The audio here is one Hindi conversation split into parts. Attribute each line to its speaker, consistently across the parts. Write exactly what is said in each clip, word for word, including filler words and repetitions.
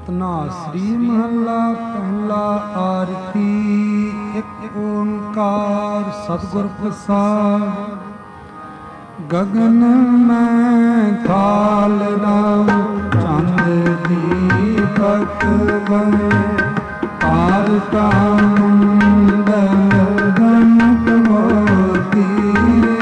Speaker 1: ਸ੍ਰੀ ਮਹੱਲਾ ਪਹਿਲਾ ਆਰਤੀ। ਇੱਕ ਓੰਕਾਰ ਸਤਿਗੁਰ ਪ੍ਰਸਾਦਿ। ਗਗਨ ਮੈਂ ਥਾਲ ਰਾਮ ਚੰਦ ਦੀਪਕ ਬਨੇ ਤਾਰ ਕਾਮੰਡਲ ਗਣਤ ਮੋਤੀ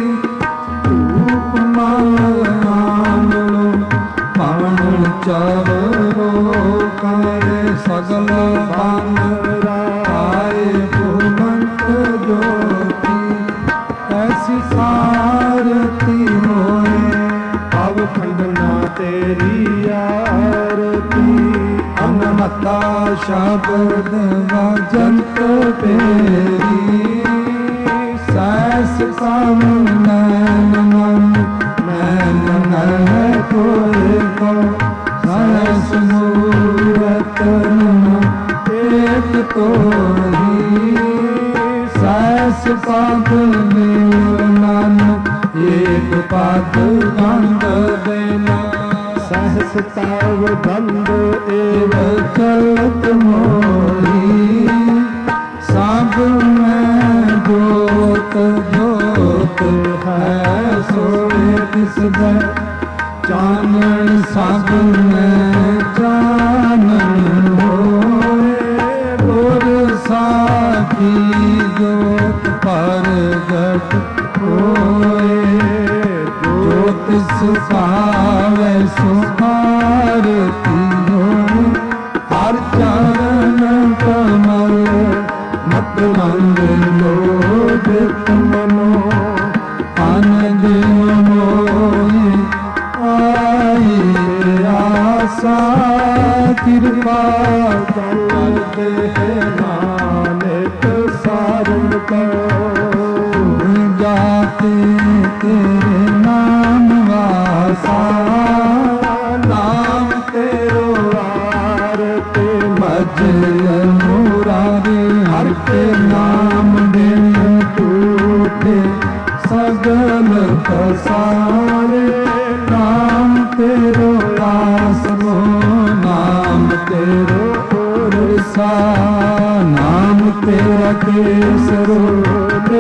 Speaker 1: ਧੂਪ ਮਲ ਨਾਮ ਲੋ ਪਵਨ ਚਵਰੋ ਕਰੇ ਸਗਲ ਬਨ ਰਾਏ ਭੁਵੰਤ ਜੋਤੀ ਐਸੀ ਸਾਰਤੀ ਹੋਏ ਪਵ ਖੰਡਨਾ ਤੇਰੀ ਆਰਤੀ ਅਨਹਤਾ ਸ਼ਬਦ ਵਜੰਤ ਤੇਰੀ ਸੈਸ ਕਮ ਨੈਨ ਮਨ ਨੈਨ ਨੈਨ ਕੋਇ ਕੋ ਸੈਸ ਮੂਰਤ ਏਕ ਤੋਹੀ ਸੈਸ ਪਦ ਮੇਲ ਨਾਨਕ ਏਕ ਪਦ ਗੰਧ ਦੇਨਾ ਸਹਸ ਤਵ ਗੰਧ ਏਵ ਚਲਤ ਮੋਹੀ ਸਭ ਮੈਂ ਜੋਤ ਜੋਤ ਹੈ ਸੋਏ ਦਿਸਦਾ ਚਾਨਣ ਸਭ ਮੈਂ ਚਾਨਣ ਹੋਏ ਗੁਰ ਸਾਖੀ ਜੋਤ ਪ੍ਰਗਟ ਹੋਏ ਜੋ ਤਿਸ ਭਾਵੈ ਸੋ ਆਰਤੀ ਹੋਏ ਹਰ ਚਰਨ ਕਮਲ ਮਤ ਰੰਗ ਲੋਭਿਤ ਮਨੋ ਅਨੰਦ ਮੋਹਿ ਆਈ ਆਸਾ ਕਿਰਪਾ ਕਰਦੇ ਨਾਨਕ ਸਾਰੰਗ ਕੋ ਜਾਤੇ ਤੇਰੇ ਨਾਮ ਵਾਸਾ ਨਾਮ ਤੇਰੋ ਆਰਤੇ ਮਜਲ ਮੁਰਾਰੇ ਹਰ ਕੇ ਨਾਮ ਬਿਨ ਟੂਟੇ ਸਗਲ ਪਸਾਰੇ ਨਾਮ ਤੇਰੋ ਆਸਮੋ ਨਾਮ ਤੇਰੋ ਪੁਰਸਾ ਨਾਮ ਤੇਰਾ ਕੇਸਰੋ ਦੇ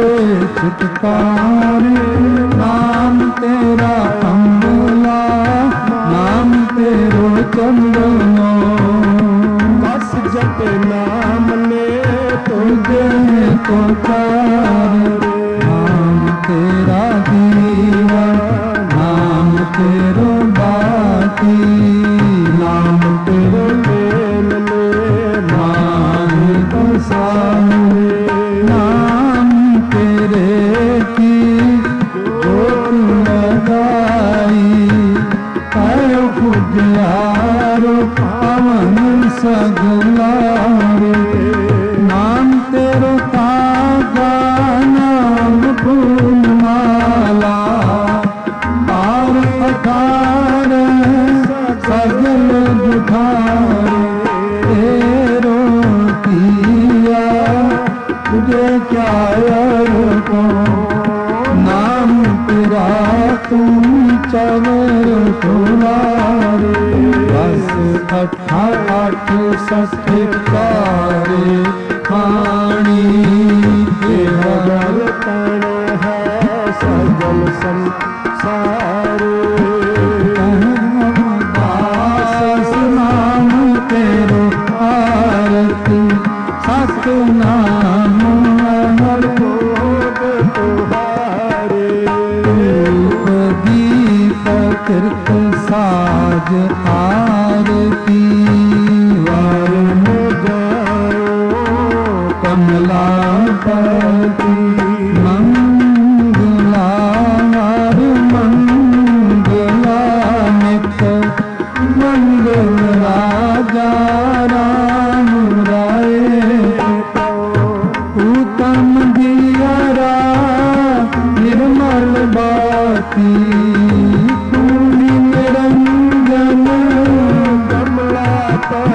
Speaker 1: ਚਿਤਕਾਰੇ ਨਾਮ ਤੇਰਾ ਅੰਬਲਾ ਨਾਮ ਤੇਰੋ ਚੰਦਨੋ ਬਸ ਜਪ ਨਾਮ ਨੇ ਤੁਝੇ ਕੋ ਚਾਰੇ ਨਾਮ ਤੇਰਾ ਦੀਵਾ ਨਾਮ ਤੇਰੋ ਬਾਤੀ ਨਾਮ ਤੇਰੋ ਮੇਲ ਮੇ ਨਾਨਕ ਸਾਰੇ ਨਾਮ ਤੇਰੇ ਕੀ ਜੋਤ ਲਗਾਈ ਕਹਿ ਪੁਜਿਆਰੋ ਪਵਨ ਸਗਲਾਰੇ ਨਾਮ ਤੇਰੋ ਤਾਗਾ ਨਾਮ ਫੂਲ ਮਾਲਾ ਪਾਰ ਅਠਾਰ ਸਗਲ ਜੁਠਾਰੇ ਤੇਰੋ ਕੀਆ ਤੁਝੇ ਕਿਆ ਅਰ ਕੋ ਨਾਮ ਤੇਰਾ ਤੂੰ ਚਵਰ ਤੁਮਾਰੇ ਬਸ ਅਠਾ ਅਠ ਸਠ ਕਾਰੇ ਖਾਣੀ ਦੇਵਰ ਤਨ ਹੈ ਸਗਲ ਸੰਸਾਰੇ ਦਾਸ ਨਾਮ ਤੇਰੋ ਆਰਤੀ ਸਤ ਨਾਮ ਅਮਰ ਭੋਗ ਤੁਹਾਰੇ ਧੂਪ ਦੀਪ ਕਿਰਤ ਸਾਜ ਆਰਤੀ ਵਾਰ ਮੁਜਾਓ ਕਮਲਾ ਪਤੀ ਮੰਗਲਾ ਹਰ ਮੰਗਲਾ ਨਿਤ ਮੰਗਲ ਰਾਜਾ ਰਾਮ ਰਾਏ ਉਤਮ ਦਿਆਰਾ ਨਿਰਮਲ ਬਾਤੀ ਪੂਰੀ ਨਿਰੰਜਨ ਕਮਲਾ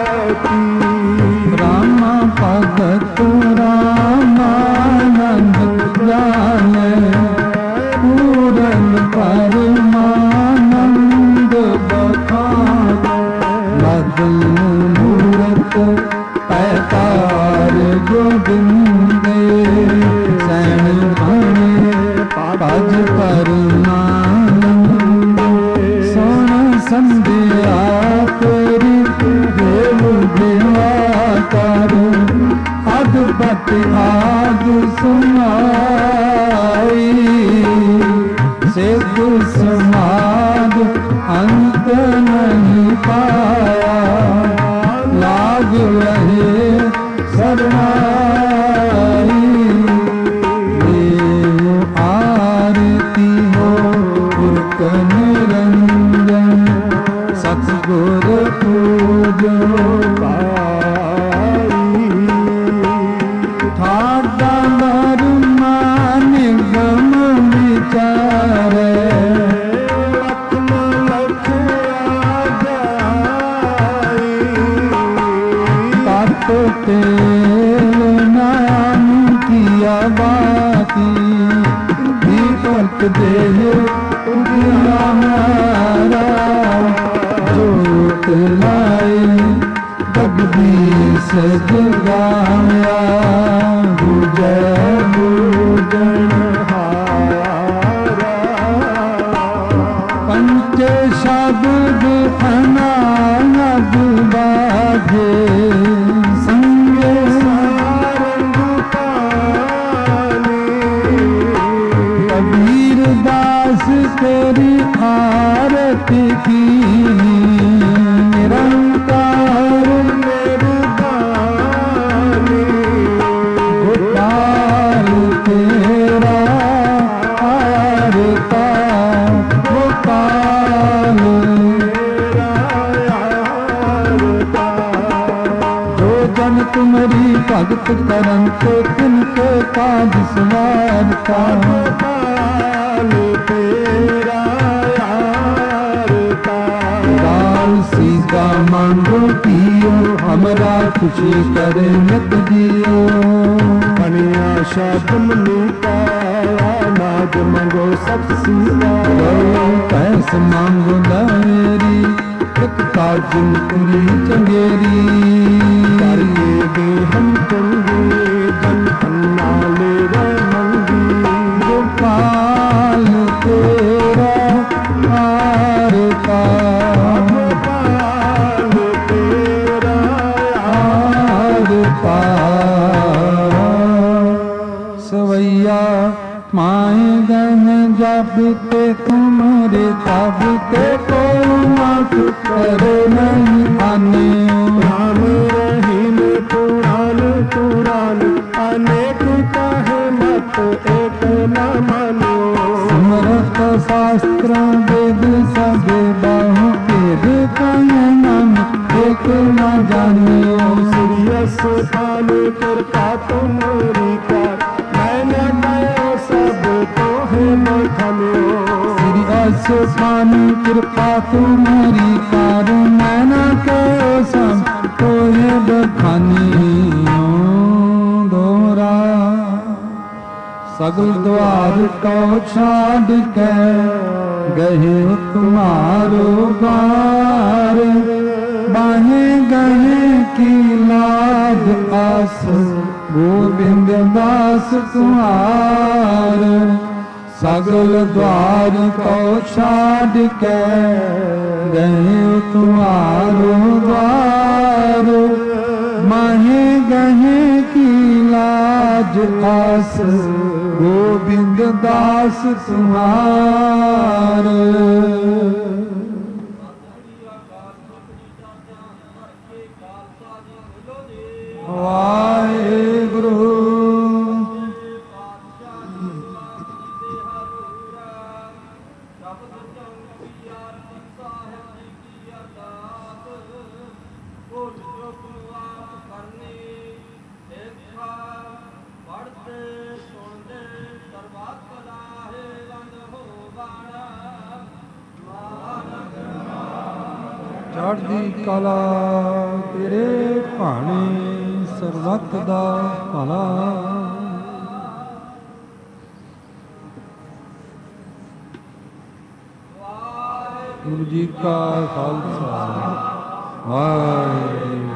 Speaker 1: संध्या तेरी देव देवा कर अदबत आद सुनाई सिद्ध समाध अंत नहीं पाया लाग रहे शरणाई देव आरती हो पुरख निरंजन सतगुर पूजो पाई ठाडा मरुमा निगम विचारे तेल नाम किया बाती दीपक देह उजियारा जोत लाए जगदीश जगाया बुझे बुझनहारा पंच शब्द अनाद बाधे तेरी आरती की निरंकार निर्वाणी गोपाल तेरा आरता गोपाल जो जन तुम्हारी भगत करंत तिनके काज सवारता तेरा दाल सीता मांगो पियो हमरा खुशी करे नित दियो बनिया शादम नीता नाज मांगो सब सीता पैस मांगो मेरी एक काजन पूरी चंगेरी करके दे हम तुंगे जन अन्ना ले मंगी गोपाल तेरा आरता गोपाल तेरा आरता सवैया माए गन जब ते तुम्हारे तब ते को माफ करे नहीं आने राम रहीम पुराण पुराण अनेक कहे मत एक न मानो समरथ शास्त्र वेद सब बाहु वेद कहे नाम एक न जानियो सीरियस पान कृपा तुम्हारी कर मैंने कहो सब तो है बखानियो सीरियस पान कृपा तुम्हारी कर मैंने कहो सब तो है बखानियो दोहरा सगल द्वार को छाड़ के गहे तुम्हारो द्वार बाहे गहे की लाज आस गोविंद दास तुम्हार सगल द्वार को छाड़ के गहे तुम्हारो द्वार माहे गहे की लाज आस गोविंद दास तुम्हार वाहेगुरु चढ़दी कला तेरे भाने सरबत दा भला गुरु जी का खालसा वाहिगुरू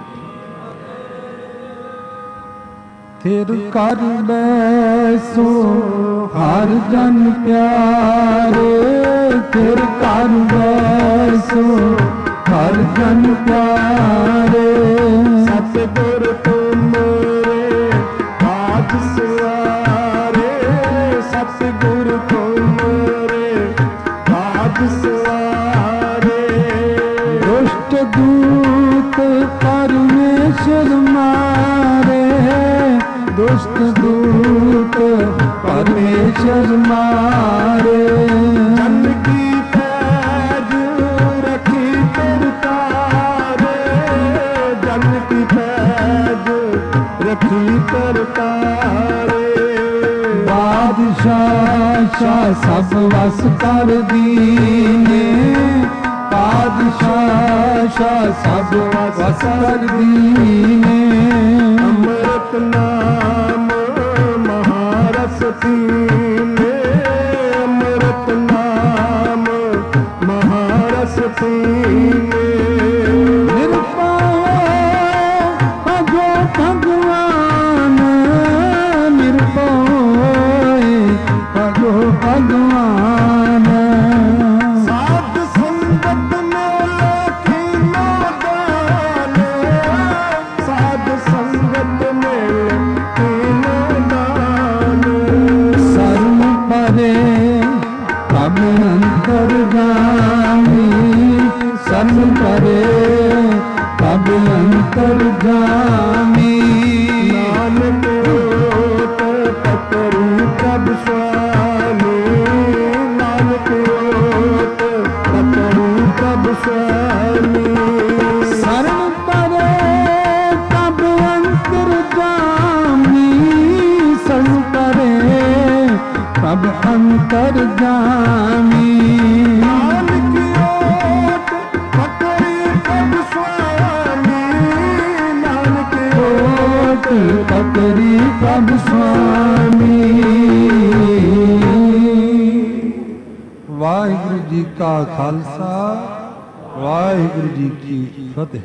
Speaker 1: थिर कर बैसो हर जन प्यारे थिर कर बैसो ਜਨ ਪਿਆਰੇ।
Speaker 2: ਸਤਿਗੁਰ ਤੁਮਰੇ ਕਾਜ ਸਵਾਰੇ, ਸਤਿਗੁਰ ਤੁਮਰੇ ਕਾਜ ਸਵਾਰੇ।
Speaker 1: ਦੁਸ਼ਟ ਦੂਤ ਪਰਮੇਸ਼ਰ ਮਾਰੇ, ਦੁਸ਼ਟ ਦੂਤ ਪਰਮੇਸ਼ਰ ਮਾਰੇ।
Speaker 2: ਜਨ ਕੀ ਪੈਜ ਰਖੀ ਕਰਤਾਰੇ, ਜਨ ਕੀ ਪੈਜ ਰਖੀ ਕਰਤਾਰੇ।
Speaker 1: ਬਾਦਸ਼ਾਹ ਸ਼ਾਹ ਸਭ ਵਸ ਕਰ ਦੀਨੇ, ਬਾਦਸ਼ਾਹ ਸ਼ਾਹ ਸਭ ਵਸ ਕਰ ਦੀਨੇ।
Speaker 2: ਅੰਮ੍ਰਿਤ ਨਾਮ ਮਹਾਰਸ ਪੀਨੇ, ਅੰਮ੍ਰਿਤ ਨਾਮ ਮਹਾਰਸ ਪੀਨੇ।
Speaker 1: ਨਿਰਭਉ ਭਜੋ ਭਗਵਾਨ, ਨਿਰਭਉ ਭਜੋ ਭਗਵਾਨ।
Speaker 2: ਸਾਧ ਸੰਗਤ ਮਿਲ ਕੀਨੋ ਦਾਨ, ਸਾਧ ਸੰਗਤ ਮਿਲ ਕੀਨੋ ਦਾਨ।
Speaker 1: ਸਰਮ ਪਰੇ ਪ੍ਰਭ ਅੰਤਰਜਾਮੀ, ਸਰਮ ਪਰੇ ਪ੍ਰਭ ਅੰਤਰਜਾਮੀ।
Speaker 2: ਨਾਨਕ ਓਟ ਪਤਰੂ ਪ੍ਰਭ ਸੁਆਮੀ, ਨਾਨਕ ਓਟ ਪਤਰੂ ਪ੍ਰਭ ਸੁਆਮੀ।
Speaker 1: ਸਰਮ ਪਰੇ ਪ੍ਰਭ ਅੰਤਰਜਾਮੀ, ਸਰਮ ਪਰੇ ਪ੍ਰਭ ਅੰਤਰਜਾਮੀ।
Speaker 2: ਨਾਨਕ ਓਟ ਪਤਰੂ ਪ੍ਰਭ ਸੁਆਮੀ, ਨਾਨਕ
Speaker 1: ਓਟ ਪਤਰੀ ਪ੍ਰਭ ਸੁਆਮੀ। ਵਾਹਿਗੁਰੂ ਜੀ ਕਾ ਖਾਲਸਾ, ਵਾਹਿਗੁਰੂ ਜੀ ਕੀ ਫਤਿਹ।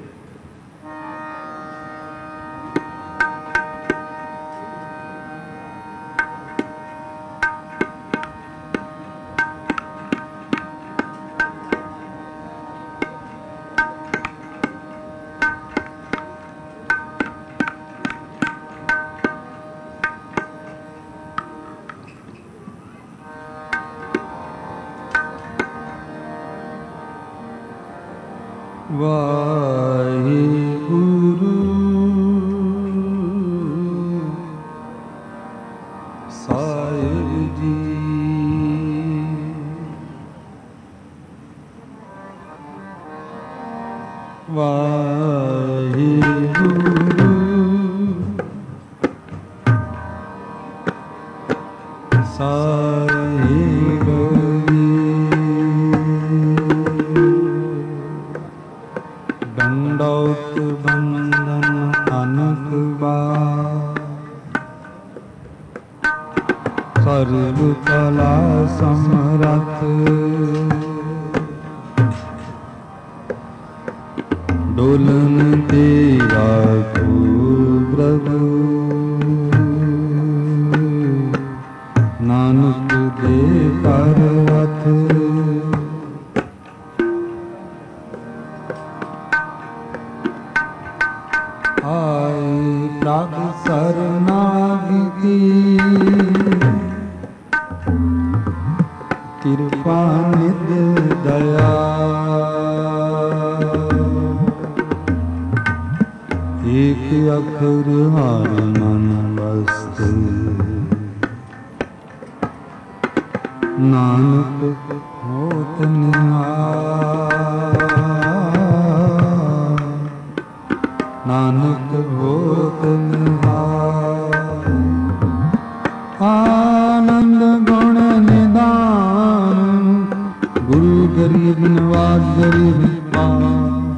Speaker 1: ਵਾਹਿਗੁਰੂ ਸਾਹਿਬ ਜੀ। ਵਾਹਿਗੁਰੂ ਸਾਹਿਬ ਜੀ। ਦੰਡੌਤ ਬੰਦਨ ਅਨਕ ਬਾਰ, ਸਰਬ ਕਲਾ ਸਮਰਥ। ਡੋਲਨ ਤੇ ਰਾਖੋ ਪ੍ਰਭੂ, ਨਾਨਕ ਦੇ ਕਰ ਹੱਥ। ਆਏ ਪ੍ਰਭ ਸਰਨਾਗਤੀ, ਕਿਰਪਾ ਨਿਧ ਦਇਆ। ਏਕ ਅਖਰ ਹਰ ਮਨ ਵਸਤ, ਨਾਨਕ ਹੋਤ ਨਿਹਾਲ, ਨਾਨਕ ਹੋਤ ਨਿਹਾਲ। ਆਨੰਦ ਗੁਣ ਨਿਦਾਨ, ਗੁਰੂ ਗਰੀਬ ਨਵਾਜ ਗਰੀਬ ਪਾਰ।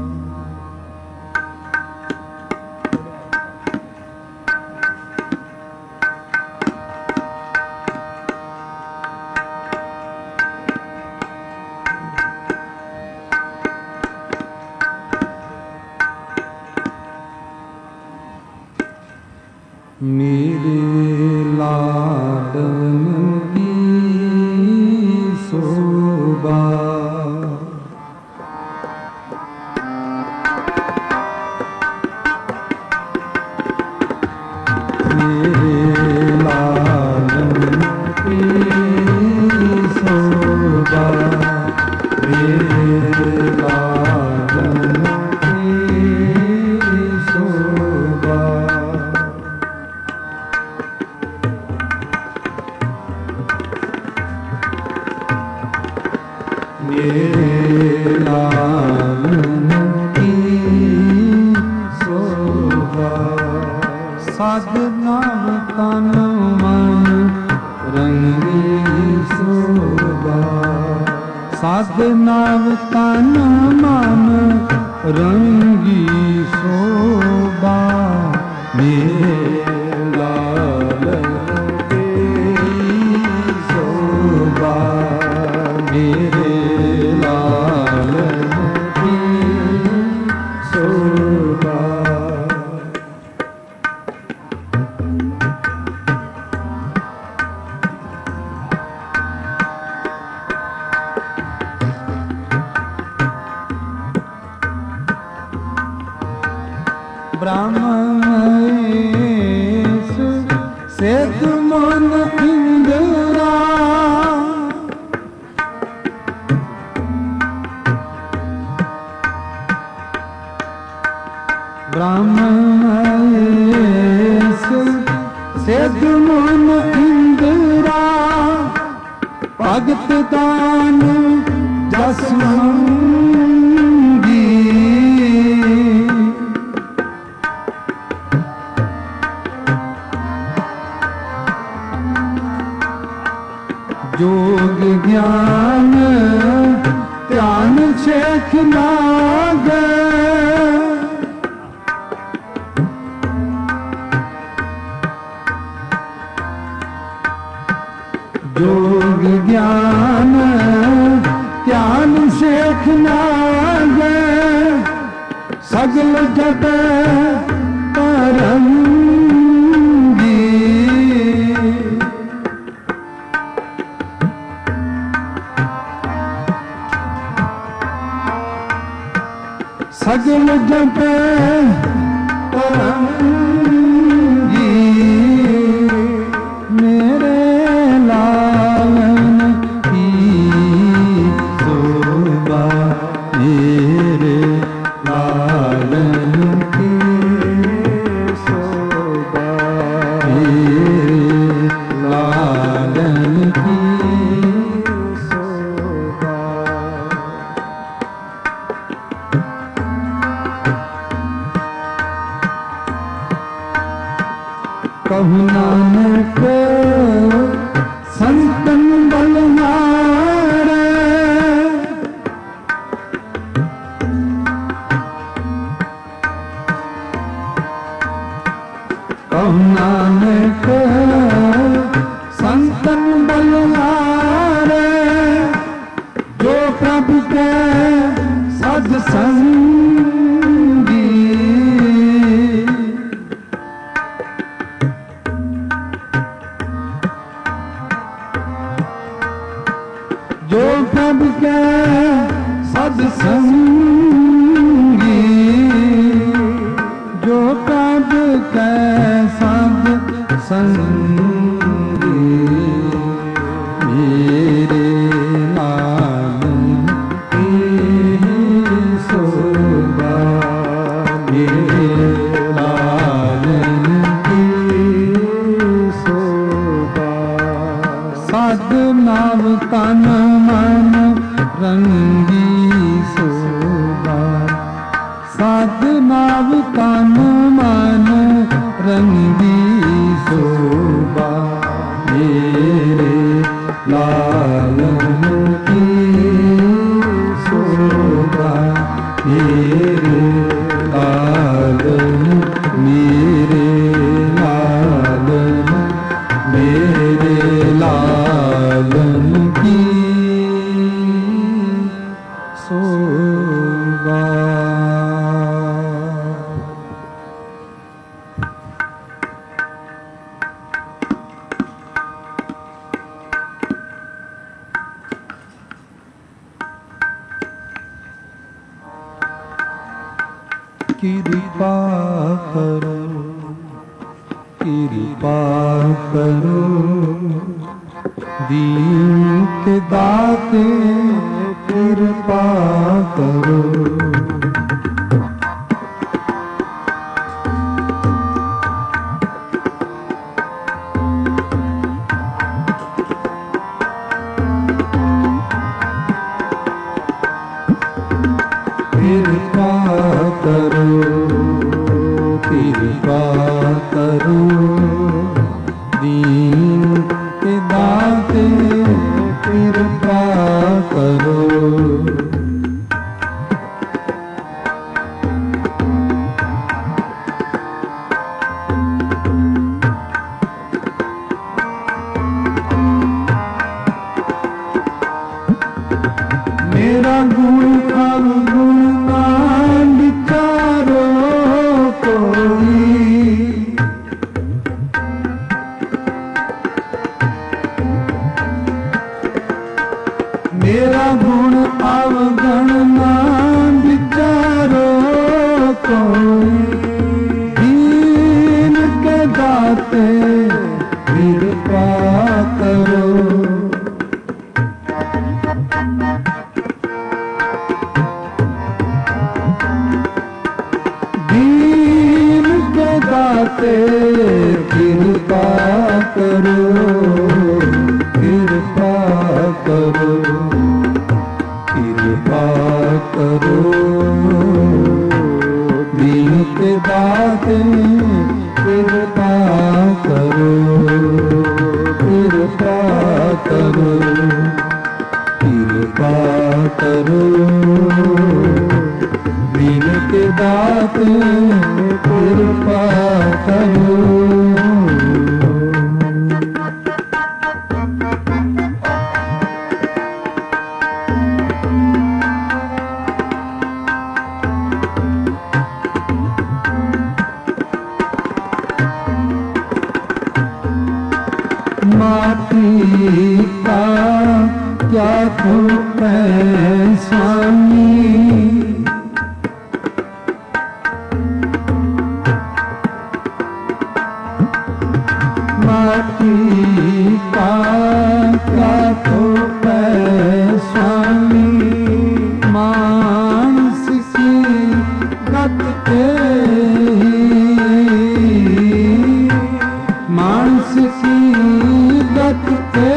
Speaker 1: ਮੇਰੇ ਲਾਡਨ ਕੀ ਸੋਭਾ, साधना तन मन रंगी शोभा साधना तन मन रंगी शोभा मेरे लाल की शोभा मेरे लाल की शोभा। ब्रह्मेश सेतु मन इंद्रा ब्रह्मेश सेतु मन इंद्रा भगत दान जसवंगी योग ज्ञान ध्यान शेख लागे योग ज्ञान ध्यान शेख लागे सगल जग तरंगी सगल जग तरंगी मेरे लालन की शोभा मेरे लालन की शोभा मेरे लालन की शोभा। कहु नानक संतन बलहारे कहु नानक संतन बलहारे जो प्रभु के सत्संगी जो प्रभु के सत्संगी जो प्रभु के सत्संगी मेरे लालन की शोभा मेरे लालन की शोभा। साधनाव तन मन रंगी शोभा साधनाव तन मन रंगी शोभा मेरे लालन की शोभा मेरे लालन मेरे लालन मेरे लालन की शोभा। कृपा करो कृपा करो दीन के दाते कृपा करो कृपा करो कृपा करो दाते कृपा करो, कृपा करो, कृपा करो। दीन के दाते कृपा करो, कृपा करो, कृपा करो। दीन के दाते कृपा करो। माटी का क्या खूब है स्वामी, माटी का क्या खूब है स्वामी। मानस की गत के मानस की गत के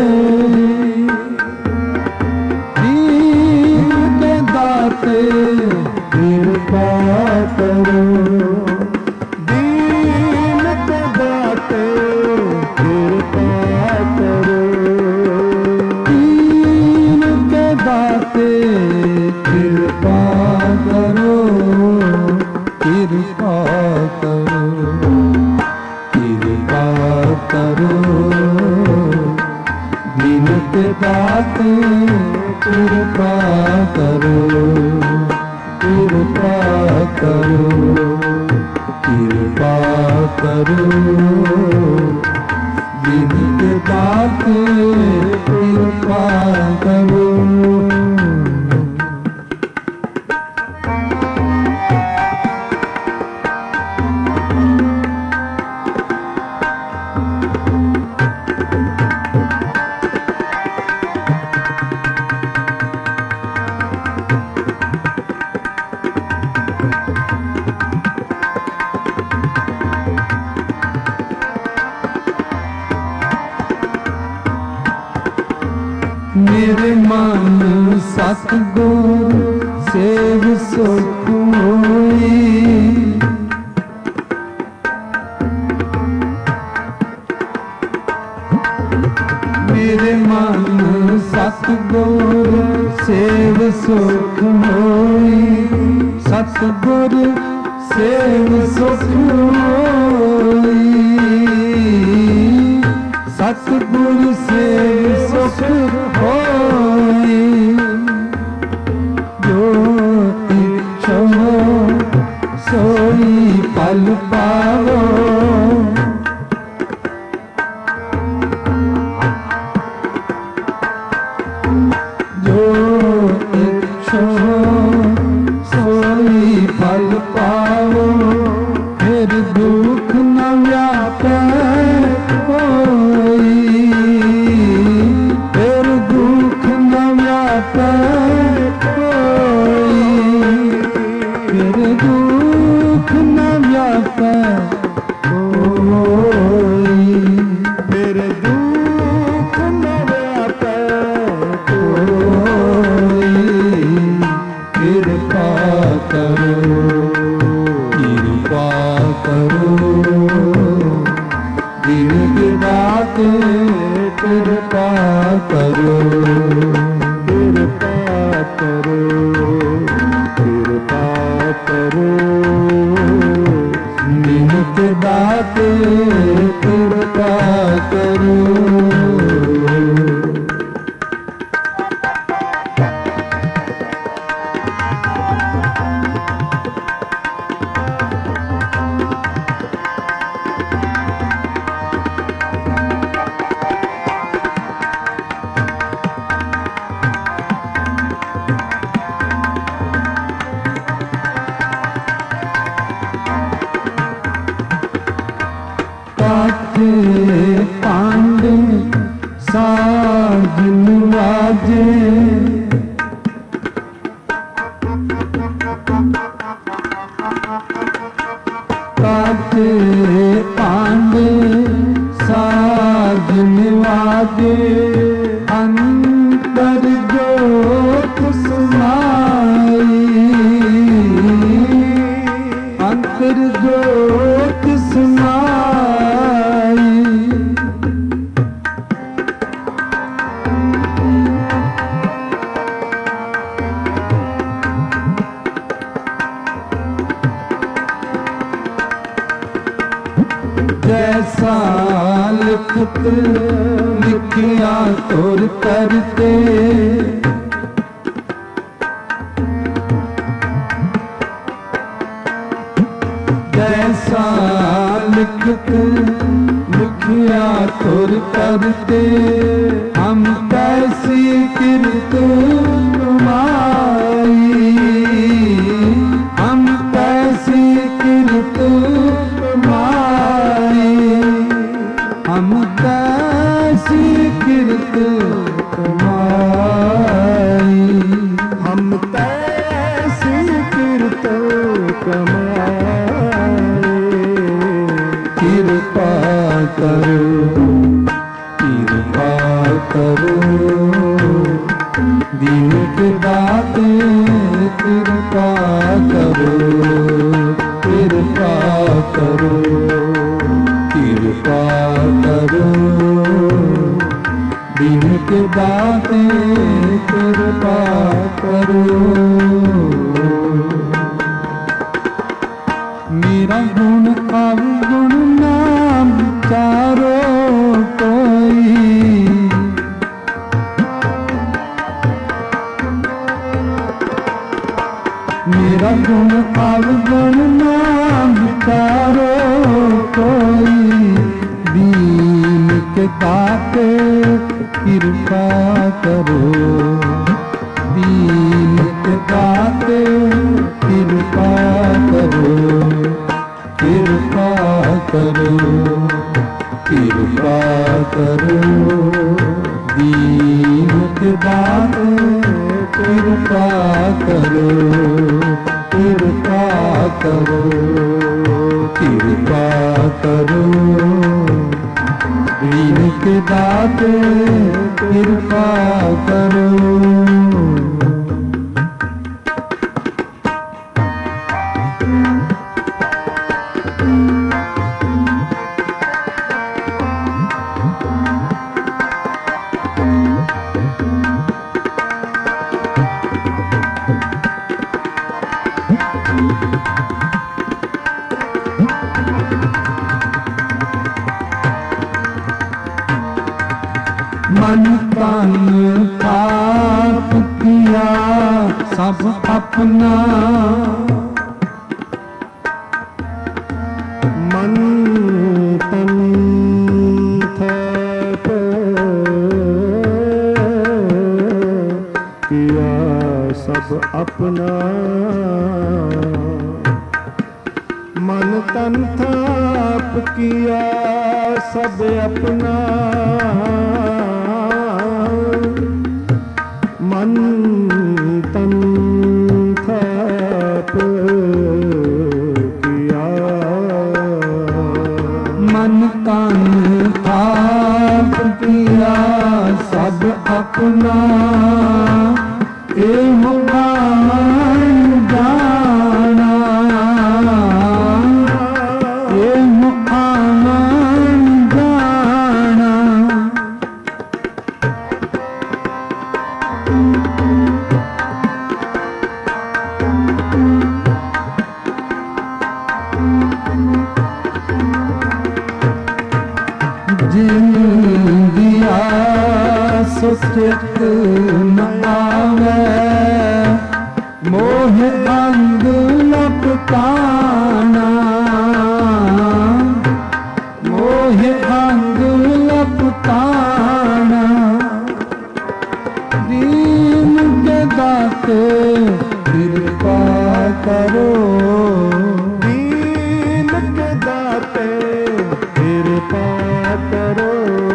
Speaker 1: दीन के दाते कृपा करो, दीन के दाते कृपा करो, दीन के दाते कृपा करो, कृपा करो, कृपा करो। दीन के दाते कृपा करो, कृपा करो, कृपा करो। दीन के दाते कृपा करो। मेरे मन सतगुर सेव सुख होई, मेरे मन सतगुर सेव सुख होई, सतगुर सेव सुख होई, सतगुर सेव सुख होई। जो इच्छो सोई फल पावो, जो इच्छो सोई फल पावो। फिर दुख न व्यापे कोई, फिर दुख न व्यापे कोई, फिर दुख न व्यापे कोई, फिर दुख न व्यापे कोई। कृपा करो, कृपा करो। दीन के दाते कृपा करो, कृपा करो, कृपा करो। दीन के दाते कृपा करो। पांडे साजन वाजे, काटे अंतर ज्योत समाई, अंतर ज्योत समाई। जैसा लिखत लिखिया तुर करते, जैसा लिखत लिखिया तुर करते, हम कैसी किरत तुम्हारी, हम कैसी किरत तुम्हारी, हम कैसी किरत तुम्हारी,
Speaker 2: हम कैसी किरत कमाए।
Speaker 1: कृपा करो, कृपा करो, दीन के दाते कृपा करो, कृपा करो, कृपा करो, दीन के दाते कृपा करो। मेरा गुण अवगुण नाम चारो कोई, मेरा गुण अवगुण नाम चारो कोई, दीन के दाते कृपा करो, दीन के दाते कृपा करो, कृपा करो, कृपा करो, दीन के दाते कृपा करो, कृपा करो, कृपा करो, दीन के दाते कृपा करो। मन तन पाप किया सब अपना,
Speaker 2: मन तन थप किया सब अपना, मन तन थप किया सब अपना, मन तन थप किया,
Speaker 1: मन तन थाप किया सब अपना, ए मुकान जाना, ए मुकान जाना, जिन दिया सुचित न आवे, मोह अंग लपटाना, मोह अंग लपटाना, दीन के दाते कृपा करो,
Speaker 2: दीन के दाते कृपा करो,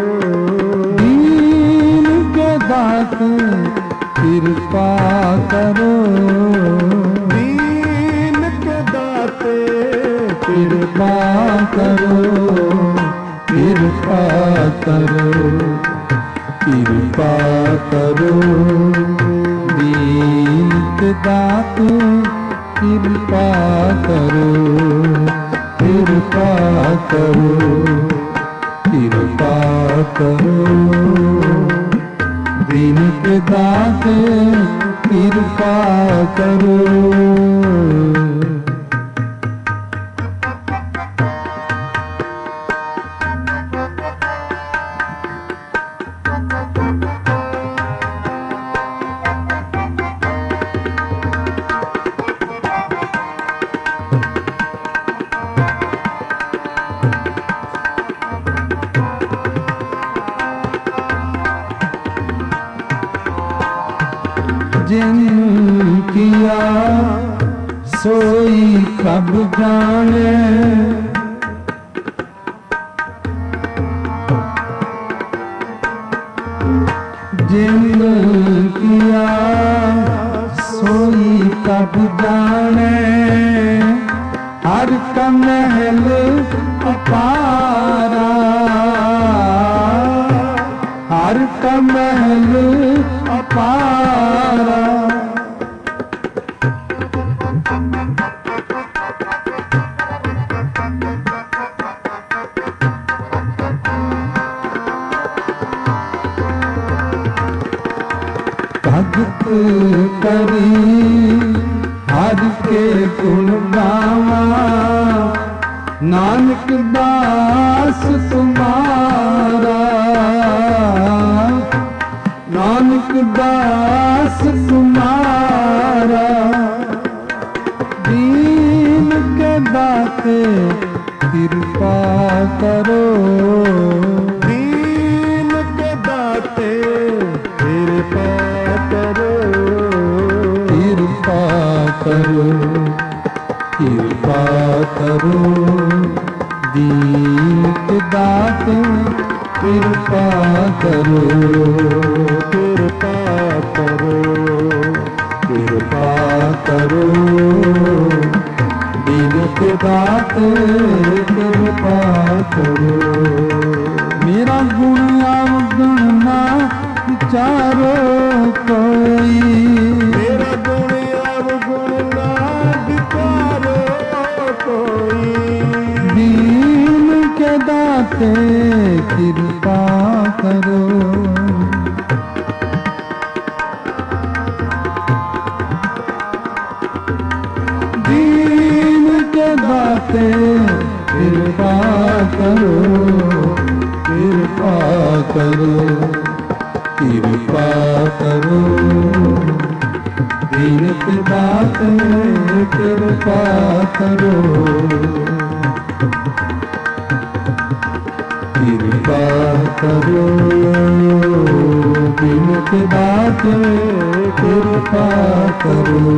Speaker 1: दीन के दाते कृपा करो,
Speaker 2: दीन के दाते
Speaker 1: कृपा करो, कृपा करो, कृपा करो दीन दाते कृपा करो कृपा करो कृपा करो दीन दाते कृपा करो। जिन किया सोई कब जाने जिन किया सोई कब जाने हर का महल अपारा हर का महल अपारा भक्त करी हर के गुण गावा नानक दास तुम्हारा नानक दास तुम्हारा दीन के दाते कृपा करो
Speaker 2: दीन के दाते कृपा करो
Speaker 1: कृपा करो कृपा करो दीन के दाते कृपा करो
Speaker 2: कृपा करो
Speaker 1: कृपा करो दीन के दाते कृपा करो। मेरा गुण अवगुण ना विचारो कोई
Speaker 2: मेरा गुण अवगुण ना विचारो कोई
Speaker 1: दीन के दाते कृपा करो दीन के दाते कृपा करो कृपा करो कृपा करो दीन के दाते कृपा करो कृपा करो दीन के दाते कृपा करो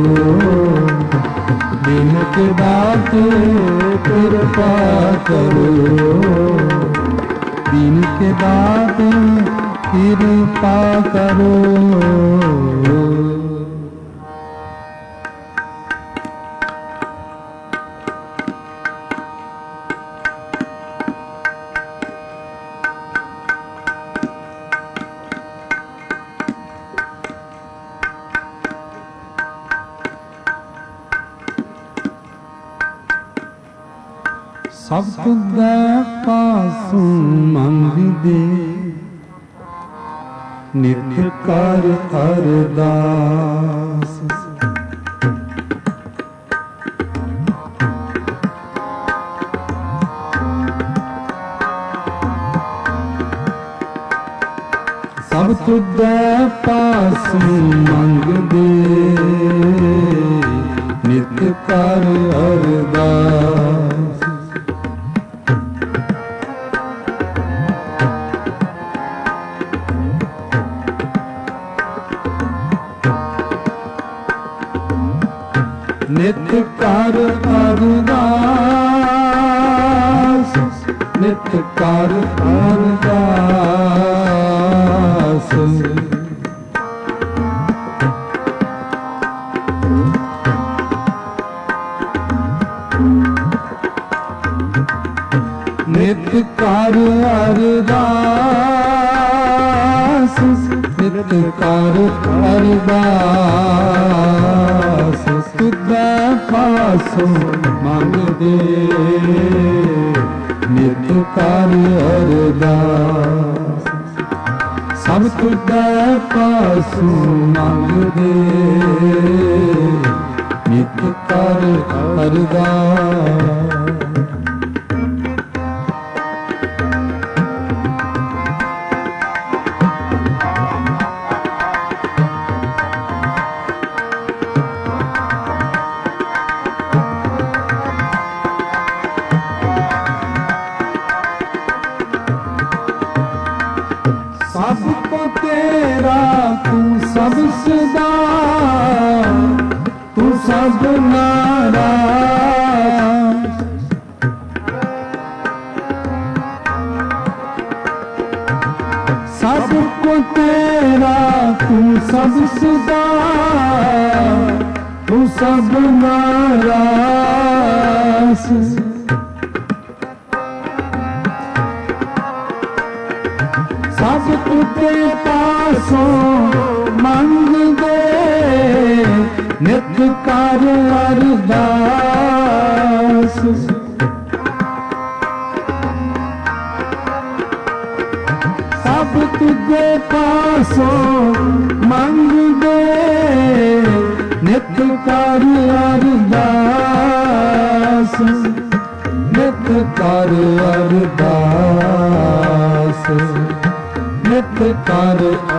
Speaker 1: दीन के दाते कृपा करो दीन के दाते कृपा करो। सब तुझे पासों मंग दे नित्य कर अरदास सब तुझे पासों मंग दे नित्य कर अरदास नित्य कर अरदास नित्य कर अरदास नित्य कर अरदास ਅਰਦਾਸ ਤੁਧੈ ਪਾਸੋਂ ਮੰਗਦੇ ਨਿਤ ਕਰ ਅਰਦਾਸ ਸਭ ਤੁਧੈ ਪਾਸੋਂ ਮੰਗਦੇ ਨਿਤ ਕਰ ਅਰਦਾਸ ਸਭ ਸਦਾ ਤੂੰ ਸਭ ਨਾਰਾਜ਼ ਸਭ ਕੋ ਤੇਰਾ ਤੂੰ ਸਭ ਸਦਾ ਤੂੰ ਸਭ ਨਾਰਾਜ਼ ਸਭ ਤੁਤੇ ਪਾਸੋਂ ਮੰਗਦੇ ਨਿਤ ਕਰ ਅਰਦਾਸ ਸਭ ਤੁਝੇ ਪਾਸੋਂ ਮੰਗਦੇ ਨਿਤ ਕਰ ਅਰਦਾਸ ਨਿਤ ਕਰ ਅਰਦਾਸ ਨਿਤ ਕਰ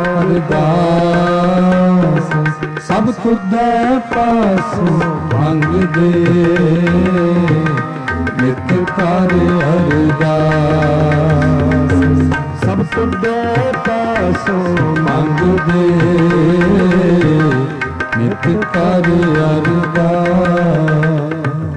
Speaker 1: ਅਰਦਾਸ ਸਭ ਤੁਧੈ ਪਾਸੋਂ ਮੰਗਦੇ ਨਿਤ ਕਰ ਅਰਦਾਸ ਸਭ ਤੁਧੈ ਪਾਸੋਂ ਮੰਗਦੇ ਨਿਤ ਕਰ ਅਰਦਾਸ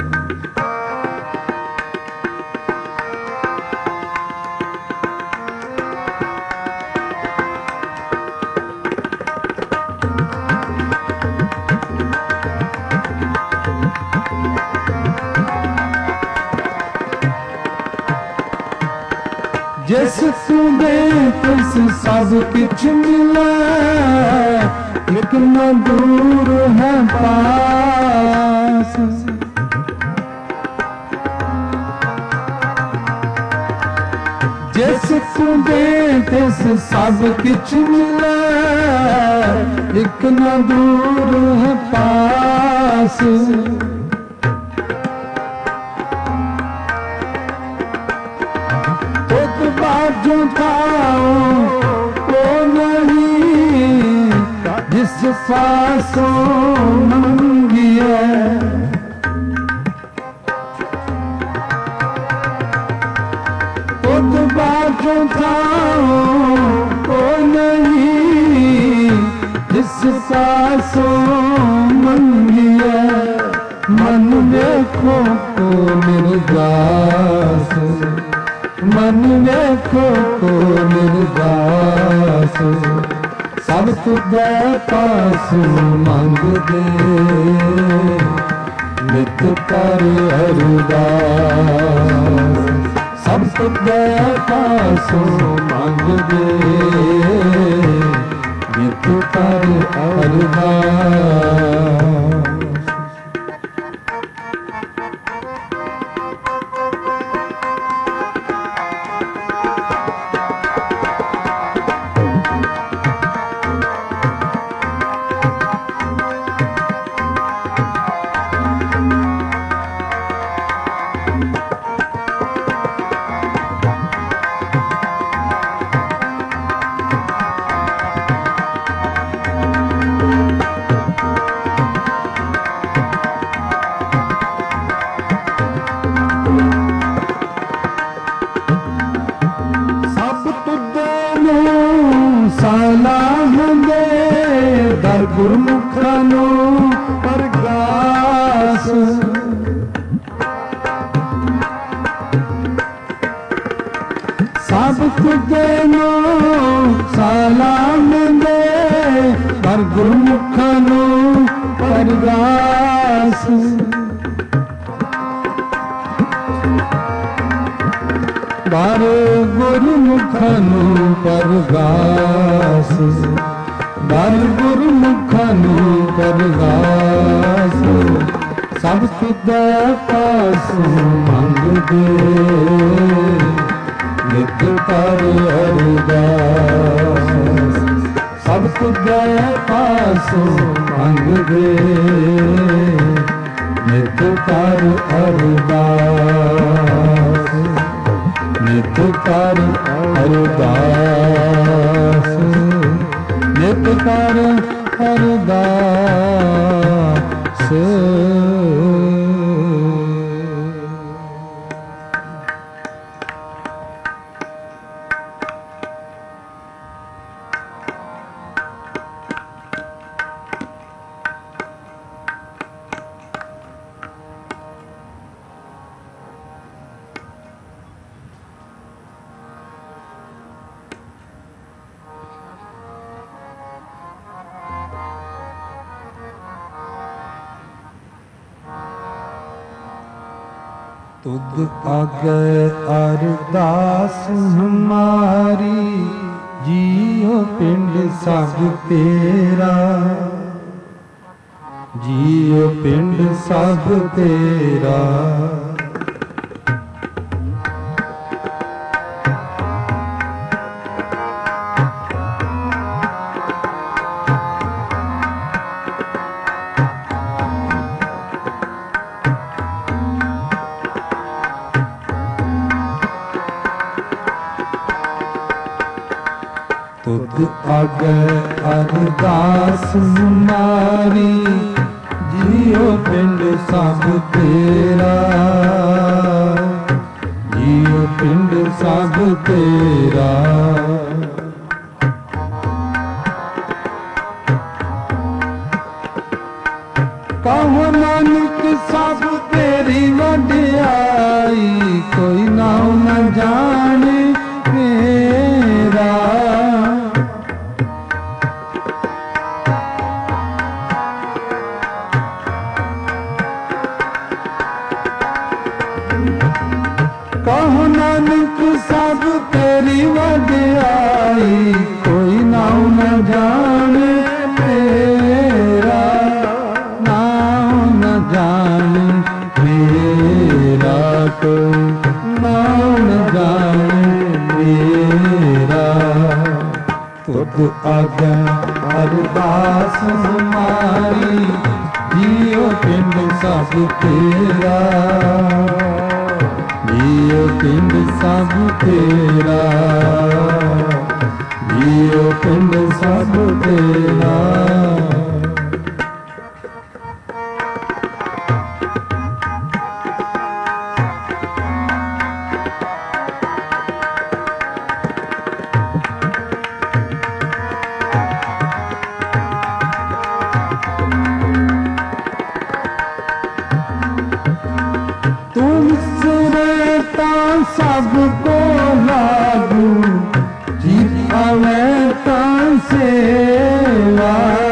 Speaker 1: ਜਿਸ ਤੂੰ ਦੇ ਤਿਸ ਸਭ ਕਿਛ ਮਿਲੈ ਇਕ ਨ ਦੂਰ ਹੈ ਪਾਸ ਜਿਸ ਤੂੰ ਦੇ ਤਿਸ ਸਭ ਕਿਛ ਮਿਲੈ ਇਕ ਨ ਦੂਰ ਹੈ ਪਾਸ जो पाओ वो नहीं जिस पासों मंगिए उत बाजो पाओ वो नहीं जिस पासों मंगिए मन देखो को निर्दास मन ਵੇਖੋ ਕੋ ਨਿਰਦਾਸ ਸਭ ਤੁਧੈ ਪਾਸੋਂ ਮੰਗਦੇ ਨਿਤ ਕਰ ਅਰਦਾਸ ਸਭ ਤੁਧੈ ਪਾਸੋਂ ਮੰਗਦੇ ਨਿਤ ਕਰ ਅਰਦਾਸ ਗੁਰਮੁਖਾਂ ਨੂੰ ਪ੍ਰਗਾਸ ਸਭ ਤੁਝੇ ਨੂੰ ਸਲਾਮ ਦੇ ਪਰ ਗੁਰਮੁਖਾਂ ਨੂੰ ਪ੍ਰਗਾਸ ਪਰ ਗੁਰਮੁਖਾਂ ਨੂੰ ਪ੍ਰਗਾਸ दर गुरमुखां नूं परगास सब तुदै पासों मंगदे नित कर अरदास सब तुदै पासों मंगदे नित कर अरदास नित कर अरदास नित कर अरदास। तुद आगे अरदास हमारी जियो पिंड सब तेरा जियो पिंड सब तेरा तुद आगे अरदास हमारी जियो पिंड सब तेरा जियो पिंड सब तेरा कहो नानक सब तेरी वड्याई कोई नाम न जाने मेरा कहो नानक सब तेरी वड्याई कोई नाम न जाने मेरा नाम न जाने मेरा कोई नाम न जाने मेरा। तुद आगे अरदास हमारी जियो पिंड सब तेरा जियो पिंड सब तेरा जियो पिंड सब तेरा। सबको लागू जीत आवे तां सेवा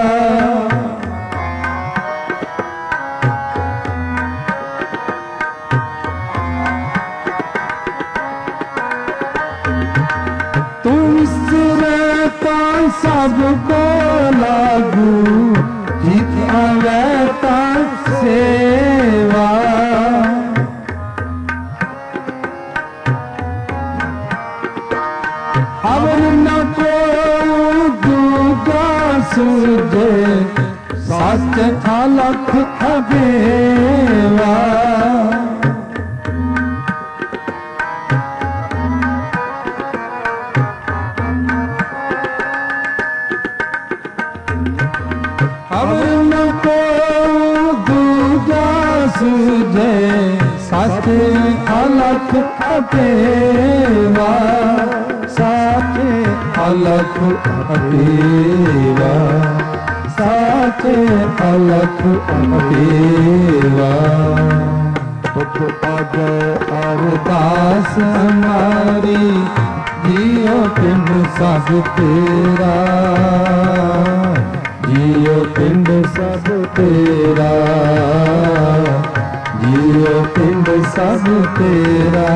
Speaker 1: तू विसरता सबको लागू जीत आवे तां सेवा अवन न को दूजा सूझे सच अलख अबेवा अवन न को दूजा सूझे सच अलख अबेवा साचे अलख अबेवा साचे अलख अबेवा। तुद आगे अरदास हमारी जियो पिंड सब तेरा जियो पिंड सब तेरा जियो पिंड सब तेरा।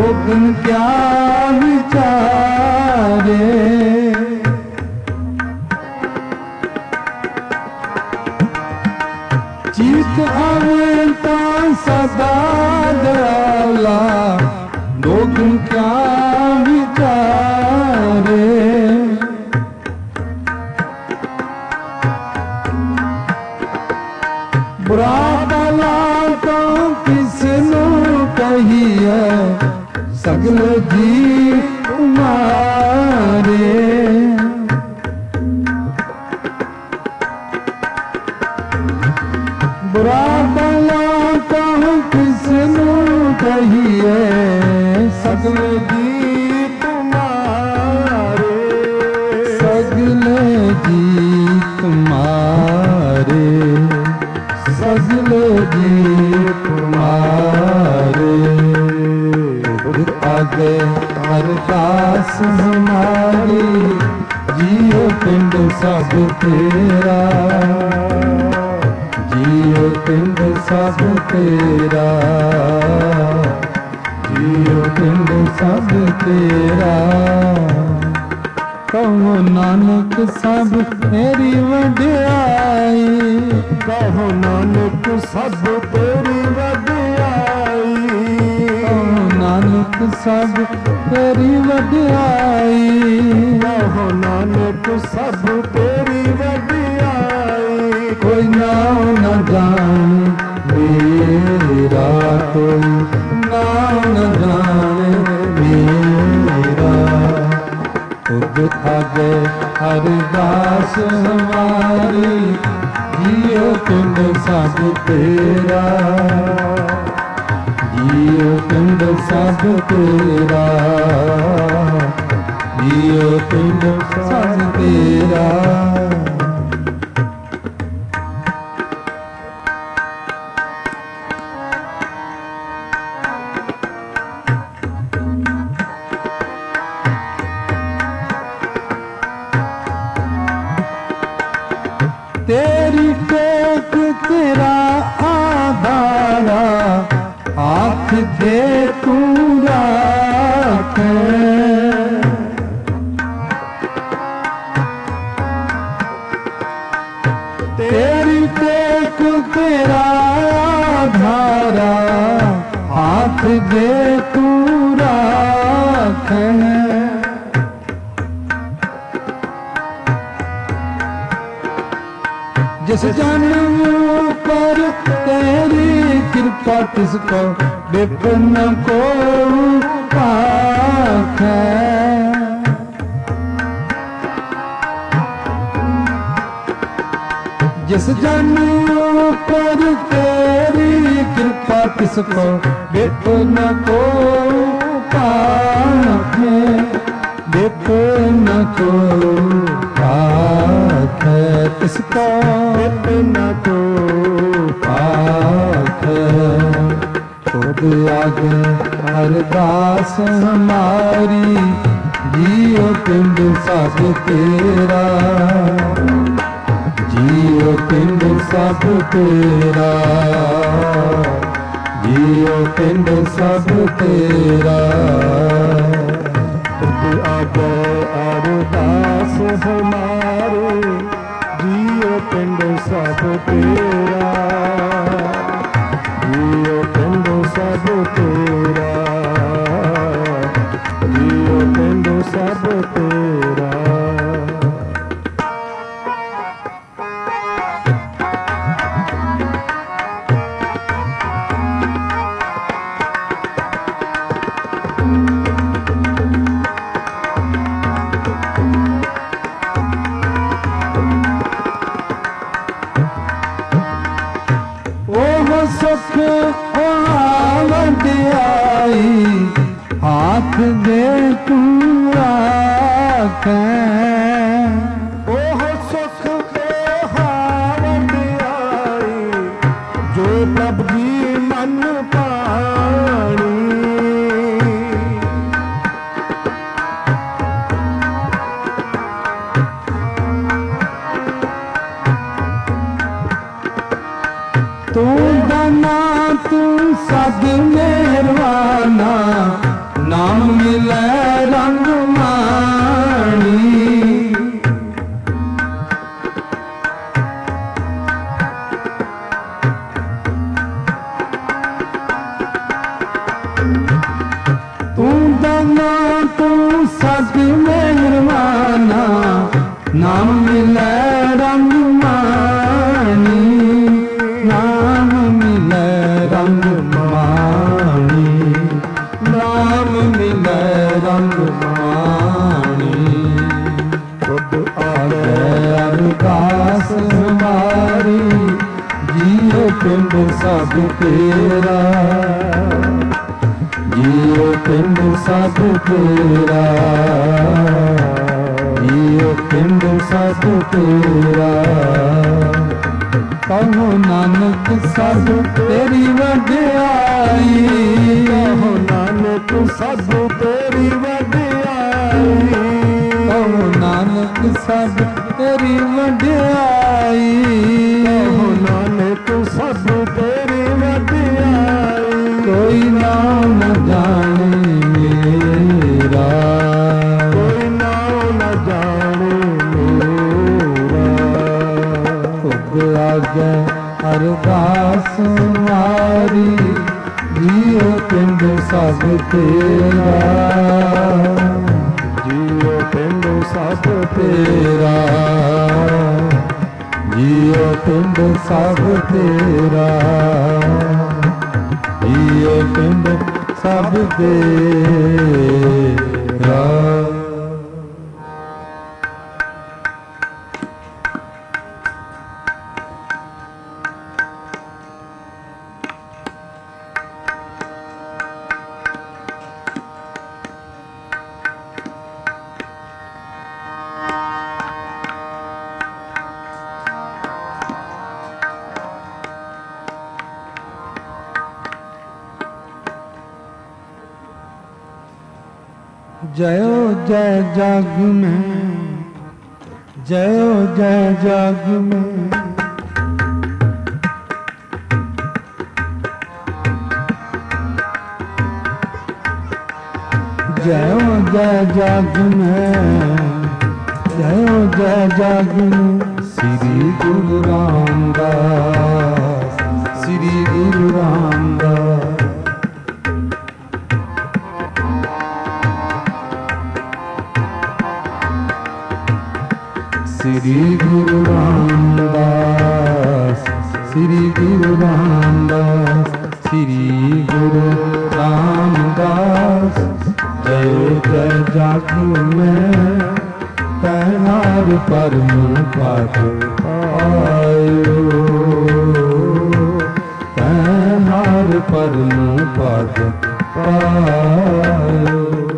Speaker 1: लोग क्या विचारे। चीत आवे तां सदा दयाला, लोग क्या विचारे। बुरा भला तो किसनू कहिए, सगल जी तुम्हारे। बुरा भला तो किसनू कहिए, सगल जी तुम्हारे। सगल जी तुम्हारे, सगल जी तुम्हारे। आगे अरदास हमारी, जियो पिंड सब तेरा, जियो पिंड सब तेरा, जियो पिंड सब तेरा। कहो नानक सब तेरी वड्याई,
Speaker 2: कहो नानक सब तेरी वड्याई।
Speaker 1: कहो नानक सब तेरी वड्याई,
Speaker 2: कहो नानक सब तेरी वड्याई।
Speaker 1: कोई नाम न जाने मेरा, कोई नाम न जाने मेरा। खुद आगे अरदास हमारी, जियो पिंड सब तेरा, जियो पिंड सब तेरा, जियो पिंड सब तेरा। तेरी टेक तेरा आधारा, हाथ दे तू राखे। तेरी टेक तेरा आधारा, हाथ दे तू राखे। जिस जन्म पर तेरी कृपा, तिसको विपिन को पाखे। जिस जन्म पर तेरी कृपा, तिसको विपिन को पाखे। विपिन को पाखे, तिसको
Speaker 2: विपिन को
Speaker 1: पाखे। खुद आगे अरदास हमारी, जियो पिंड सब तेरा, जियो पिंड सब तेरा, जियो पिंड सब तेरा।
Speaker 2: खुद आगे अरदास हमारे, जियो पिंड सब तेरा, जियो पिंड सब तेरा, जियो पिंड सब तेरा।
Speaker 1: सुख वड्याई, हाथ दे तू राखे।
Speaker 2: ओह सुख वड्याई, जो प्रभ जी मन पानी। तू दाना तू सद मेहरबाना,
Speaker 1: नाम मिले रंग माणी। तू दाना तू सद मेहरबाना, नाम मिले रंग माणी। नाम मिले रंग माणी, नाम मिले रंग माणी। खुद आगे अरदास हमारी, जियो पिंड सब तेरा, जियो पिंड सब तेरा, जियो पिंड सब तेरा। कहो नानक सब तेरी वड्याई, कहो नानक सब तेरी वड्याई, कहो नानक सब तेरी वड्याई, कहो नानक सब तेरी वड्याई। कोई नाम न जाने मेरा, कोई नाम न जाने मेरा। खुद आगे अरदास मारी, जियो पिंड सब तेरा, जियो पिंड सब तेरा, जियो पिंड सब तेरा, जियो पिंड सब तेरा। जयो जय जग में, जयो जय जग में। जयो जय जग में, जयो जय जग में। श्री गुरु रामदास, श्री गुरु रामदास। श्री गुरु रामदास, श्री गुरु रामदास, श्री गुरु रामदास। जय जय जग में, तैनार परम पद आयो, तैनार परम पद आयो।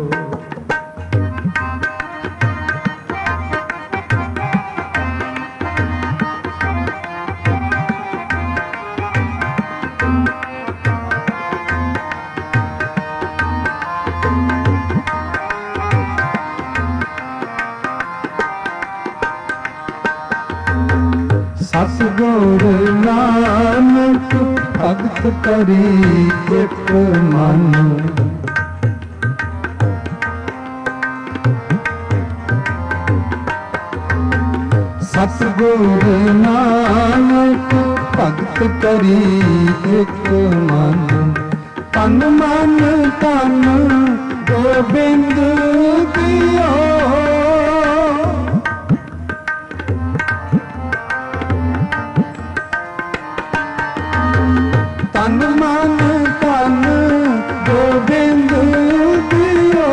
Speaker 1: सतगुर नानक भगत करी एक मन, सतगुर नानक भगत करी एक मन। तन मन तन गोबिंद दियो, तन मन तन गोबिंद दियो,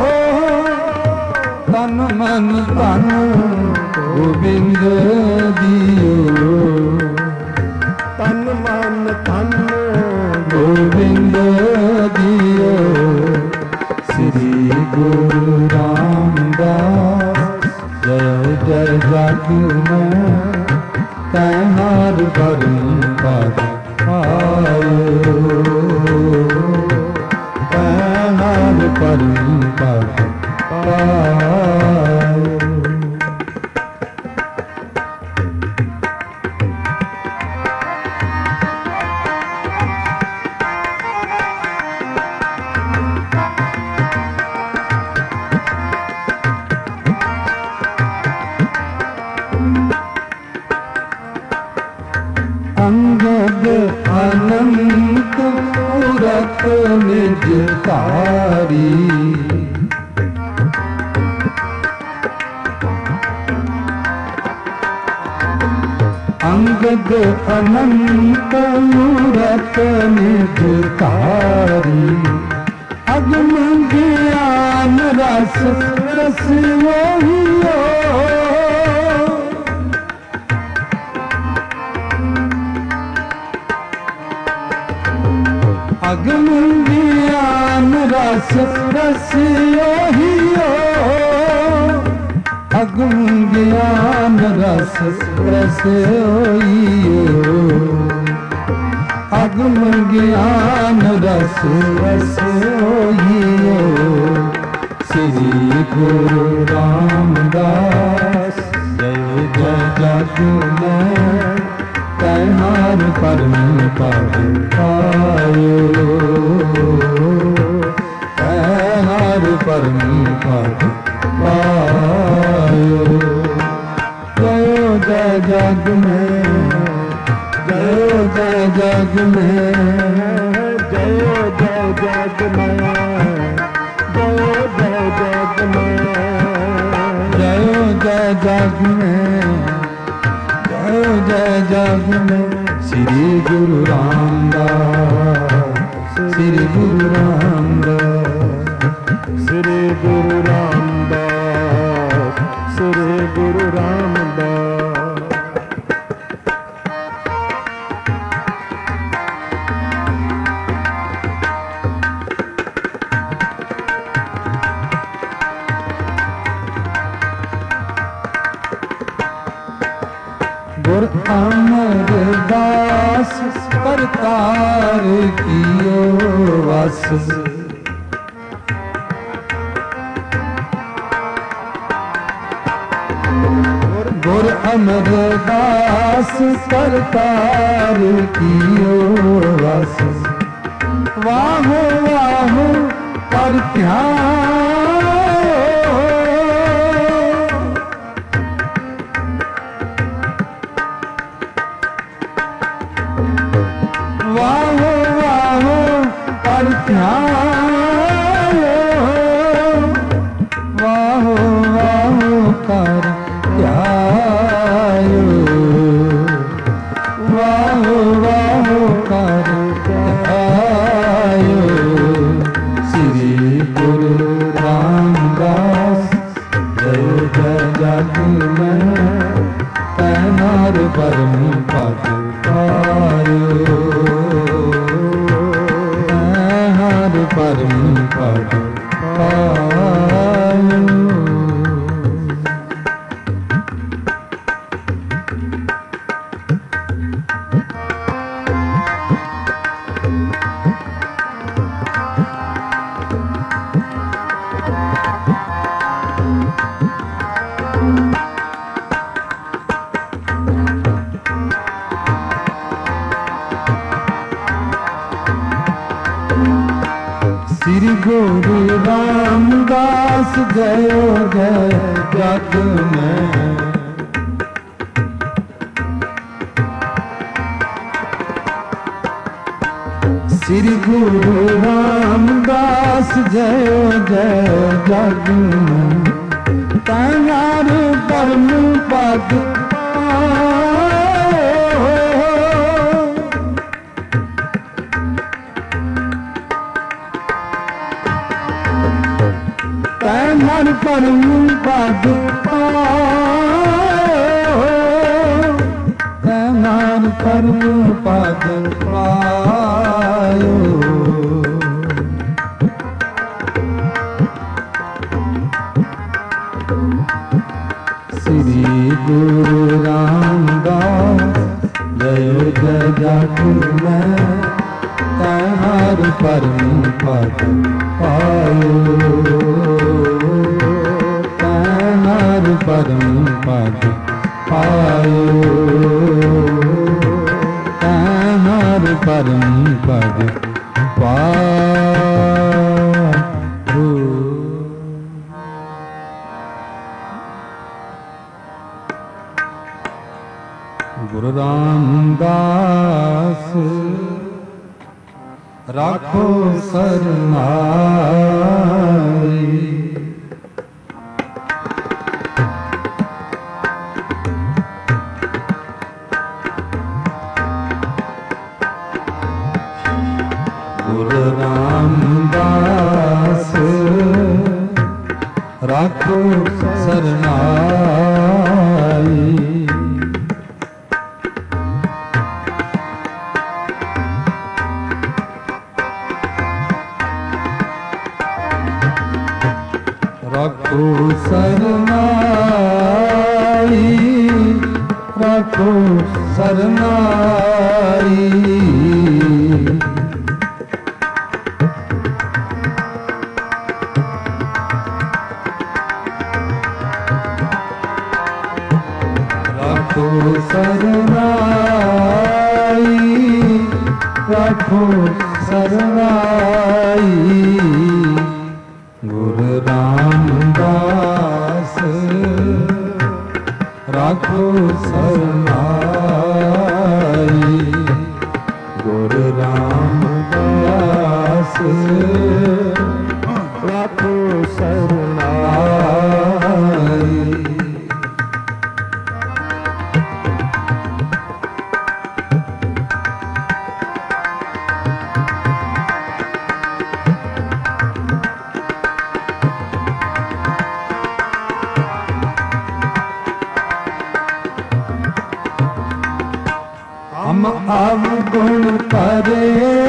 Speaker 1: तन मन तन गोबिंद दियो, तन मन तन गोबिंद दियो। श्री गुरु रामदास, जय जय जग में, तैनार परम पद आयो, तैनार परम पद आयो। धारी। अंगद अनंत मूरत निजधारी। अगम ज्ञान रस रस मोहियो। अगम ज्ञान रस रस मोहियो। अगम ज्ञान रस रस मोहियो। अगम ज्ञान रस रस मोहियो। श्री गुरु रामदास जय जय जग में तैनार परम पद पायो। तैनार परम पद पायो। जयो जय जग में जयो जय जग में
Speaker 2: जयो जय जग में जयो जय जग में
Speaker 1: जयो जय जग में जयो जय जग में। श्री गुरु रामदास श्री गुरु रामदास
Speaker 2: श्री गुरु रामदास श्री गुरु रामदास।
Speaker 1: गुर अमरदास करतार कियो वस। गुर अमरदास करतार कियो वस। वाहो वाहो कर ध्यान। वाहो वाहो पर ध्यायो। वाहो वाहो कर ध्यायो। वाहो वाहो कर ध्यायो। श्री गुरु रामदास जय जय जग में तैनार परम पद पायो। तैनार परम पद पायो। श्री गुरु रामदास जयो जय जग में। श्री गुरु रामदास जयो जय जग में। तैनार परम पद तैनार परम पद पायो। तैनार परम पद पायो। श्री गुरु रामदास जय जय जग में तैनार परम पद पायो। तैनार परम पद पायो। तैनार परम पद पायो। गुरु रामदास राखो सरनाई। गुरु रामदास राखो सरनाई। राखो सरनाई, राखो सरनाई। राखो सरनाई, राखो सरनाई। गुरु रामदास राखो सरनाई। गुरु रामदास राखो सरनाई। हम अवगुण करे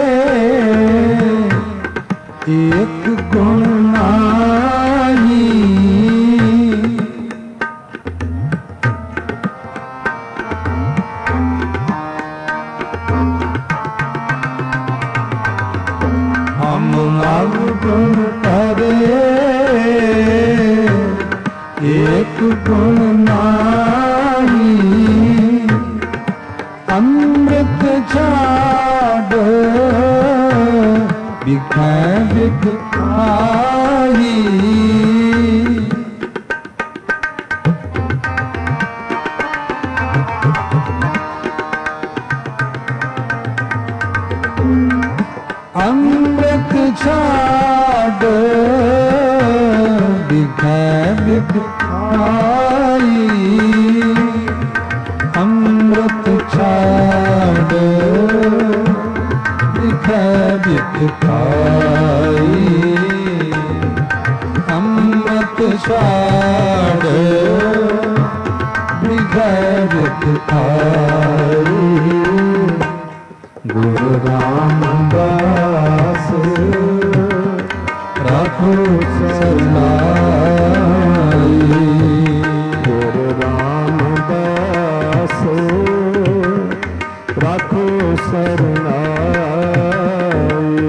Speaker 1: एक गुण नाही। हम अवगुण करे एक गुण नाही। अमृत छाड़ बिखै बिखाई। अमृत छाड़ बिखै बिखाई। अमृत छाड़ बिखै बिखाई। अमृत छाड़ बिखै बिखाई। गुरु रामदास राखो सरनाई। गुरु रामदास राखो सरनाई।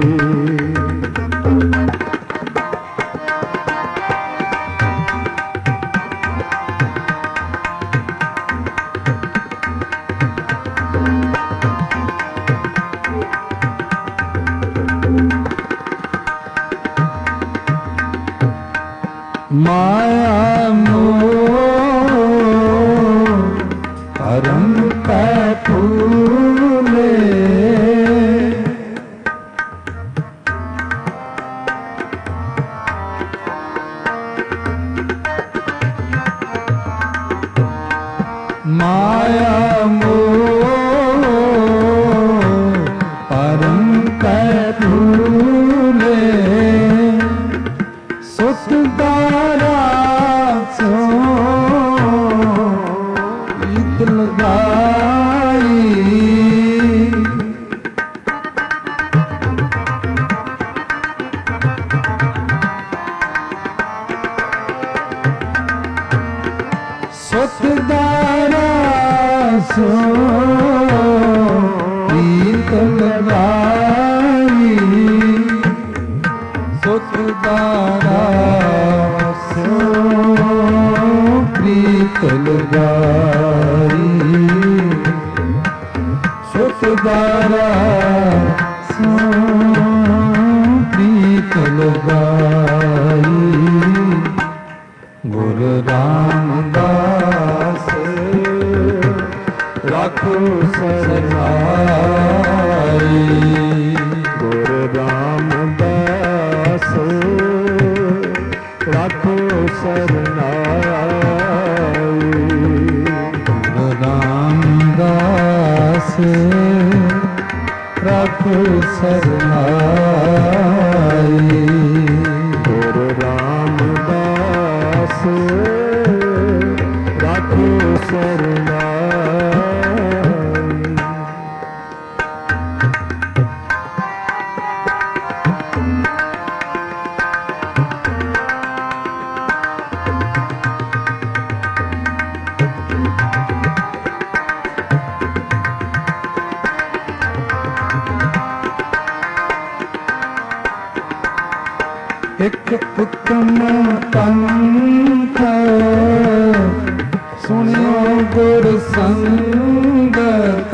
Speaker 1: माया मोह परम फूले। माया मोह परम फूले। सुत दारा सो ईद लगाई। सुत दारा सो ईद लगाई। सुत दारा सो प्रीत लगाई। सुत दारा सो प्रीत लगाई। गुरु रामदास राखो सरनाई। गुरु
Speaker 2: राखो सरनाई।
Speaker 1: गुरु रामदास राखो सरनाई।
Speaker 2: गुरु रामदास राखो सरनाई।
Speaker 1: एक उत्तम पंथ सुनियो गुर संगत।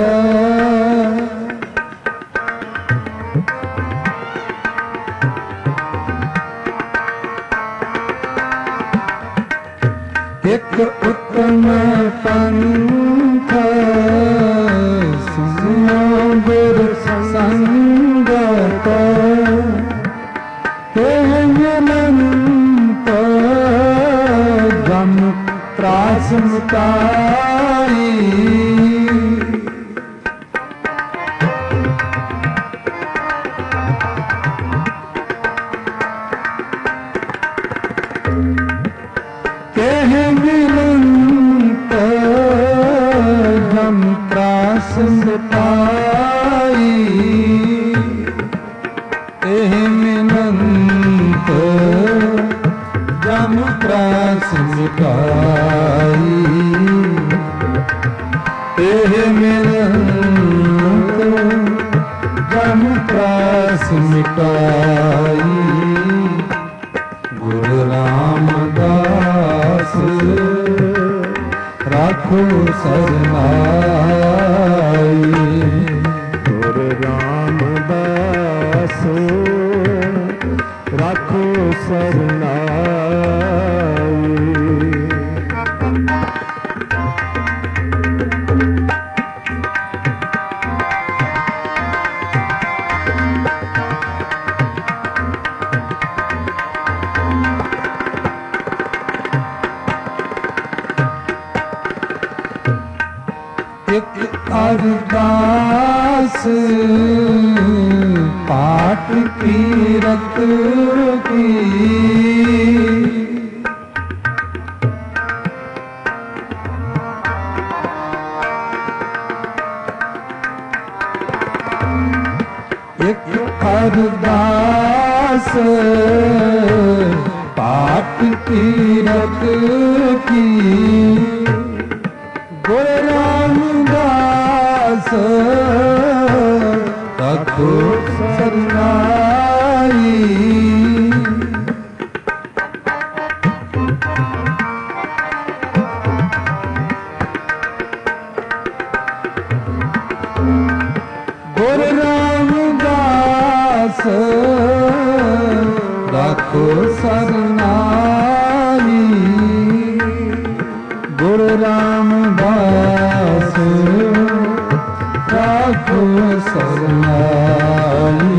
Speaker 1: एक उत्तम पंथ सुनियो गुर संगत। अनंत जम त्रास मिटाई। कह मिलंत जम त्रास मिटाई। एह मिलंत जम त्रास मिटाई। एह मिलंत जम त्रास मिटाई। गुरु रामदास राखो सरनाई।
Speaker 2: गुरु रामदास राखो सरनाई।
Speaker 1: एक अरदास पाठ कीरत की। एक अरदास पाठ कीरत की। गुरु रामदास राखो सरनाई। गुरु रामदास राखो सरनाई। गुरु रामदास राखो सरनाई।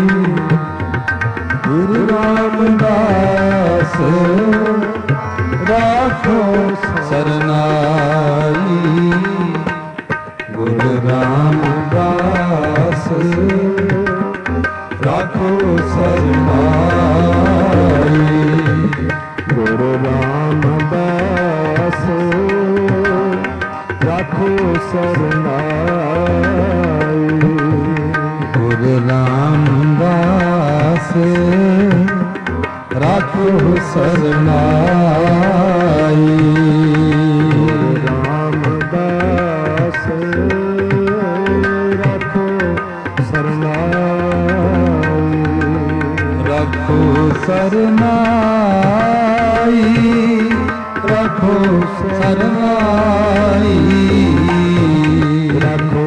Speaker 1: गुरु रामदास राखो सरनाई। गुरु रामदास राखो सरनाई।
Speaker 2: गुरु रामदास राखो सरनाई।
Speaker 1: गुरु रामदास राखो सरनाई।
Speaker 2: रामदास राखो सरनाई।
Speaker 1: राखो सरनाई। राखो सरनाई।
Speaker 2: राखो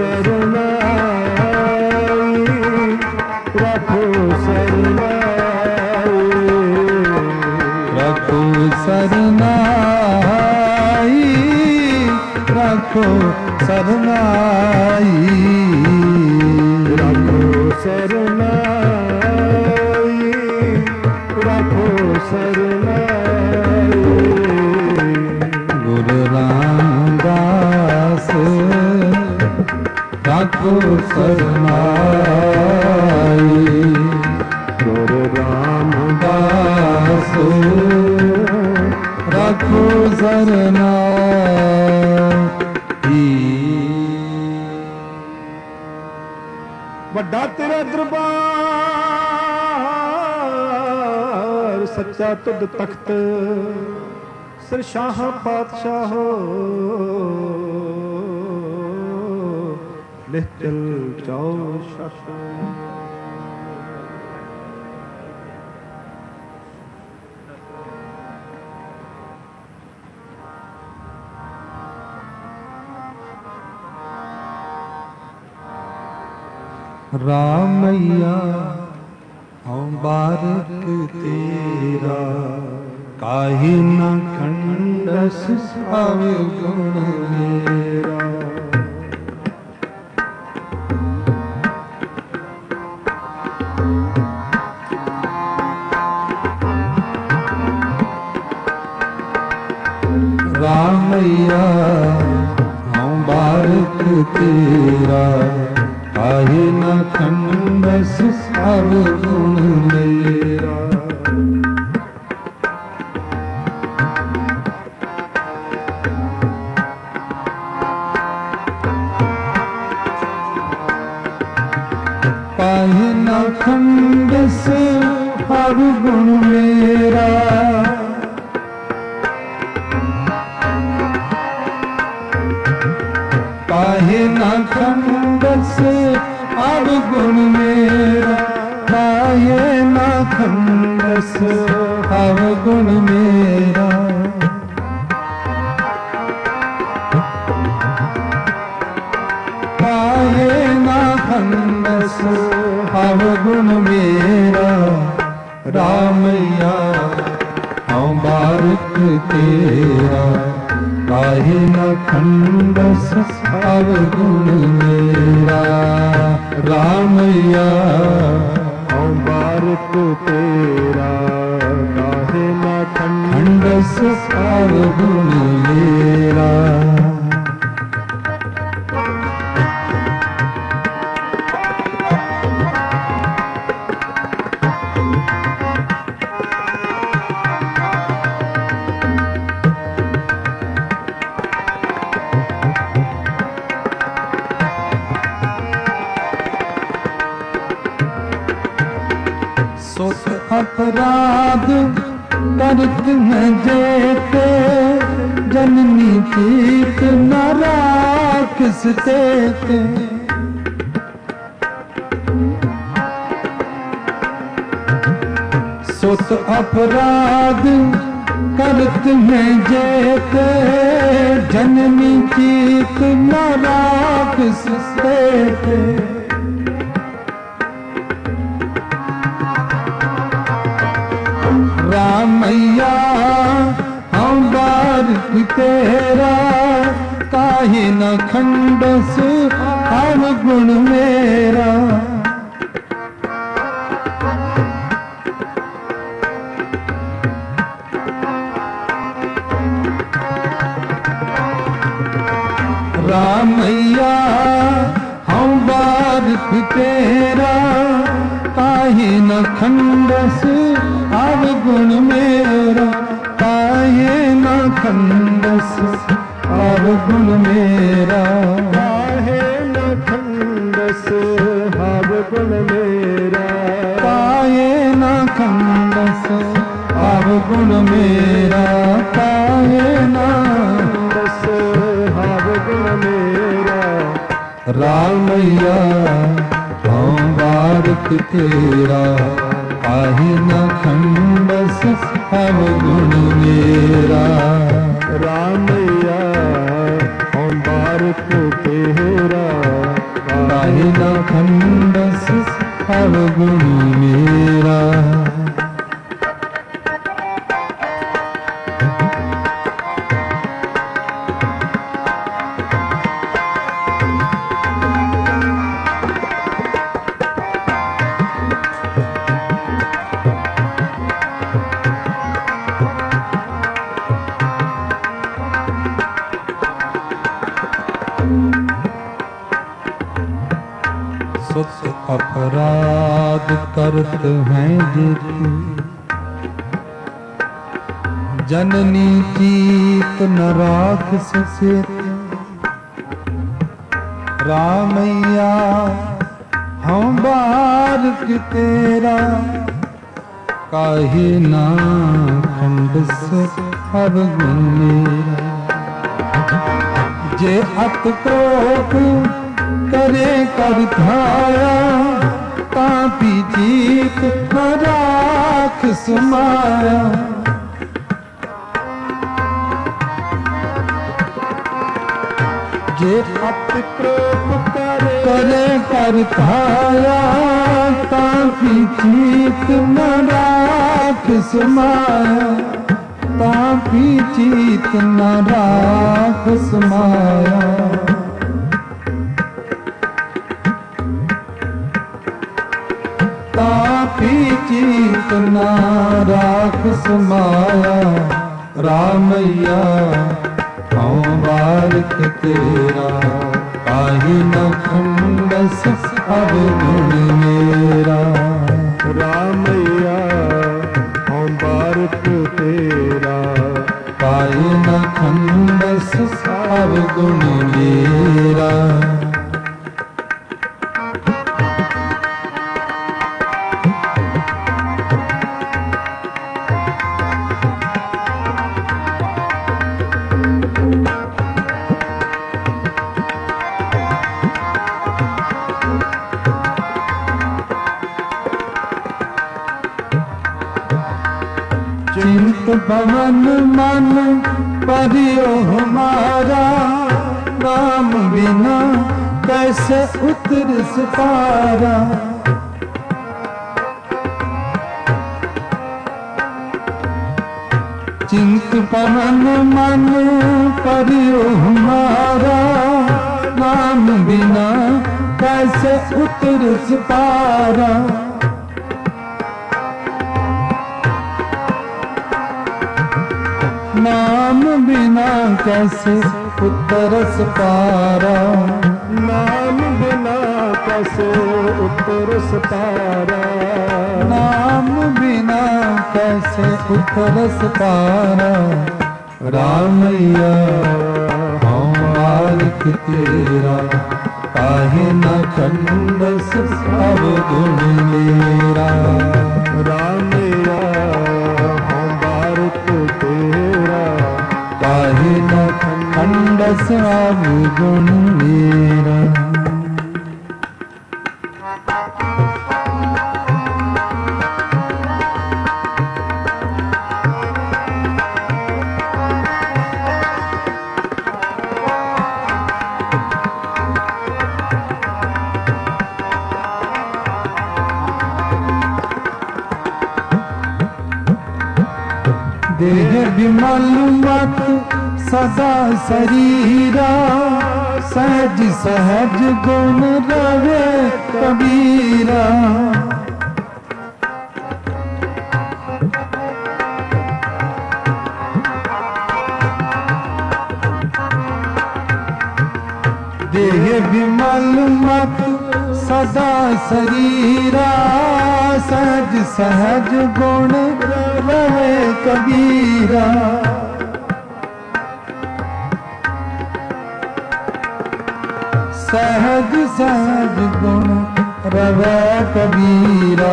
Speaker 2: सरनाई। राखो सरनाई।
Speaker 1: राखो सरनाई। राखो सरनाई।
Speaker 2: राखो सरनाई। राखो सरनाई।
Speaker 1: राखो सरनाई
Speaker 2: गुरु
Speaker 1: रामदास राखो सरनाई।
Speaker 2: ਵੱਡਾ ਤੇਰਾ ਦਰਬਾਰ ਸੱਚਾ ਤੁਧ ਤਖਤ ਸਿਰ ਸ਼ਾਹ ਪਾਤਸ਼ਾਹ ਲਿਖ ਚਲ ਚਾਓ ਸ਼ਸ਼।
Speaker 1: रामैया हूँ बारक तेरा काहि न खंडस अवगुण मेरा। रामैया हूँ बारक तेरा काहि न खंडस अवगुण मेरा। काहि न खंडस अवगुण मेरा। काहे न खंडस अवगुण मेरा। काहे न खंडस अवगुण मेरा। काहे न खंडस अवगुण मेरा। रामैया हूँ बारक तेरा काहे न खंडस अवगुण मेरा। रामैया
Speaker 2: हूँ बारक तेरा काहे न
Speaker 1: खंडस अवगुण मेरा। सुख अपराध करत न जेते जननी तीत न राखस तेते। सुख अपराध करत न जेते जननी तीत न राखस तेते। रामैया हम बारक तेरा काहे न खंडस अवगुण मेरा। रामैया हम बारक तेरा काहे न खंडस अवगुण मेरा। काहे न खंडस अवगुण मेरा।
Speaker 2: काहे न खंडस अवगुण मेरा।
Speaker 1: काहे न खंडस अवगुण मेरा। काहे न
Speaker 2: खंडस अवगुण मेरा।
Speaker 1: रामैया हूँ बारक तेरा काहे न खंडस अवगुण मेरा।
Speaker 2: रामैया हूँ बारक तेरा
Speaker 1: काहे न खंडस अवगुण मेरा। अपराध करत हैं जेती, जननी चीत न राख सकेत। रामैया हम बारक तेरा, काहे ना खंडस अवगुण मेरा। जे अत क्रोध करे कर धाया, तापी जीत न राख समाया। जे अत क्रोध करे करे कर धाया, तापी जीत न राख समाया। तापी जीत न राख समाया। तापी जीत न राख समाया। रामैया हूँ बारक तेरा, काहे न खंडस अवगुण मेरा।
Speaker 2: रामैया हूँ बारक तेरा,
Speaker 1: काहे न खंडस अवगुण मेरा। चिंत भवन मन परियो हमारा, नाम बिना कैसे उतर सितारा। चिंत भवन मन परियो हमारा, नाम बिना कैसे उतर सितारा। नाम बिना कैसे उतरस पारा।
Speaker 2: नाम बिना कैसे उतरस पारा।
Speaker 1: नाम बिना कैसे उतरस पारा। रामैया हूँ बारक तेरा, काहे न खंडस अवगुण मेरा।
Speaker 2: रामैया हूँ बारक तेरा,
Speaker 1: काहे न खंडस अवगुण मेरा। देह विमल मत सदा शरीरा, सहज सहज गुण रवे कबीरा। देह विमल मत सदा शरीरा, सहज सहज गुण रवे कबीरा। सहज सहज गुण रवे कबीरा।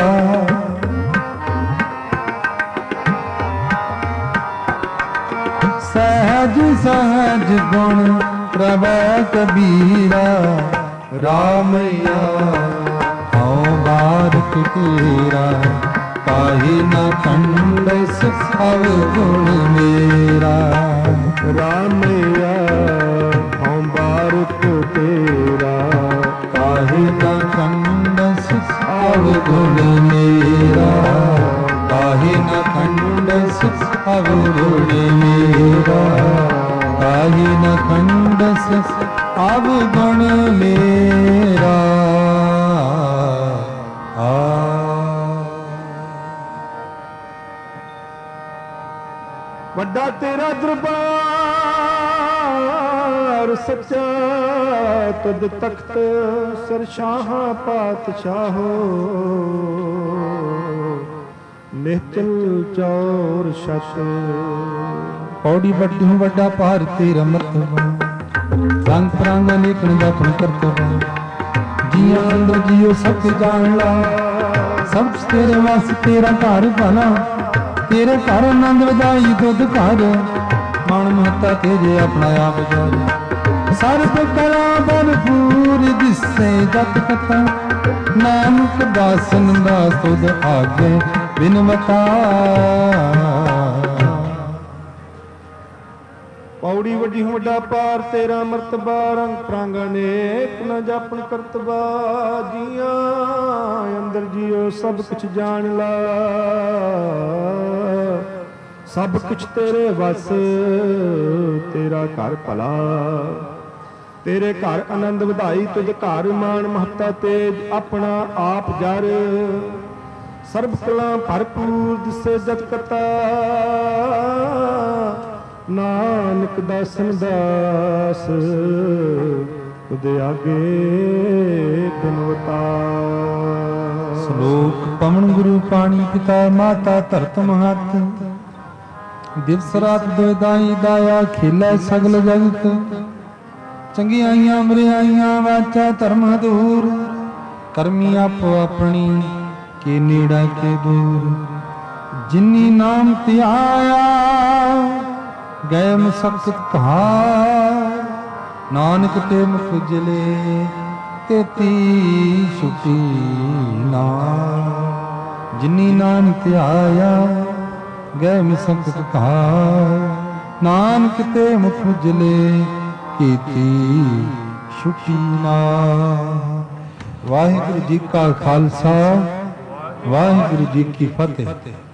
Speaker 1: सहज सहज गुण रवे कबीरा। रामैया हूँ बारक तेरा, काहे न खंडस अवगुण मेरा।
Speaker 2: रामैया हूँ बारक तेरा,
Speaker 1: काहे न खंडस अवगुण मेरा। काहे न खंडस अवगुण मेरा। काहे न खंडस अवगुण मेरा। आ
Speaker 2: वड्डा तेरा दरबार ਦਰਬਾਰ ਸੱਚਾ ਤੁਧ ਤਖਤ ਸਿਰ ਸ਼ਾਹਾਂ ਪਾਤਸ਼ਾਹੋ ਨਿਹਚਲ ਚੌਰ ਛਤ
Speaker 1: ਪੌੜੀ ਵੱਡੀ ਵੱਡਾ ਭਾਰ ਤੇਰਾ ਮਰਤਬਾ ਰੰਗ ਪ੍ਰਾਂਗ ਅਨੇਕਣ ਦਾ ਆਪਣ ਕਰਤਬਾ ਜੀਆਂ ਅੰਦਰ ਜੀਓ ਸਭ ਜਾਣ ਲਾ ਸਭ ਤੇਰੇ ਵਾਸ ਤੇਰਾ ਘਰ ਭਲਾ ਤੇਰੇ ਘਰ ਆਨੰਦ ਵਧਾਈ ਦੁੱਧ ਘਰ ਮਨ ਮਹਤਾ ਤੇਰੇ ਆਪਣਾ ਆਪ ਜਾਰੀ ਸਰਬ ਕਲਾ ਭਰਪੂਰ ਦਿਸੇ ਜਤ ਕਥਾ ਨਾਨਕ ਬਾਸਨ ਦਾ ਤੁਧ ਆਗੇ ਬਿਨਵਤਾ
Speaker 2: ਪੌੜੀ ਵੱਡੀ ਵੱਡਾ ਪਾਰ ਤੇਰਾ ਮਰਤਬਾ ਰੰਗ ਪ੍ਰਾਂਗ ਅਨੇਕ ਨ ਜਾਪਣ ਕਰਤਬਾ ਜੀਆਂ ਅੰਦਰ ਜੀਓ ਸਭ ਕੁਛ ਜਾਣ ਲਾ ਸਭ ਕੁਛ ਤੇਰੇ ਵਸ ਤੇਰਾ ਘਰ ਭਲਾ ਤੇਰੇ ਘਰ ਆਨੰਦ ਵਧਾਈ ਤੁਧ ਘਰ ਮਾਨ ਮਹੱਤਾ ਤੇਜ ਆਪਣਾ ਆਪ ਜਰ ਸਰਬ ਕਲਾ ਭਰਪੂਰ ਦਿਸੇ ਜਤ ਕਤਾ ਨਾਨਕ ਦਾਸਨ ਦਾਸ ਤੁਧ ਆਗੇ ਬਿਨਵਤਾ
Speaker 1: ਸ਼ਲੋਕ ਪਵਨ ਗੁਰੂ ਪਾਣੀ ਪਿਤਾ ਮਾਤਾ ਧਰਤ ਮਹਤ ਦਿਵਸ ਰਾਤ ਦੋਇਦਾਈ ਦਾਇਆ ਖੇਲੇ ਸਗਲ ਜਗਤ ਚੰਗਿਆਈਆਂ ਮਰਿਆਈਆਂ ਵਾਚਾ ਧਰਮ ਦੂਰ ਕਰਮੀ ਆਪੋ ਆਪਣੀ ਕੇ ਨੇੜਾ ਕੇ ਦੂਰ ਜਿਨੀ ਨਾਮ ਧਿਆਇਆ ਗਏ ਮਸਕਤ ਕਹਾ ਨਾਨਕ ਤੇ ਮੁਖ ਉਜਲੇ ਤੇਤੀ ਛੁਟੀ ਨਾ ਜਿਨੀ ਨਾਮ ਧਿਆਇਆ ਗਏ ਮਸਕਤ ਕਹਾ ਨਾਨਕ ਤੇ ਮੁਖ ਉਜਲੇ ਕੀਤੀ ਛੁਟੀ ਨਾ। ਵਾਹਿਗੁਰੂ ਜੀ ਕਾ ਖਾਲਸਾ ਵਾਹਿਗੁਰੂ ਜੀ ਕੀ ਫਤਿਹ।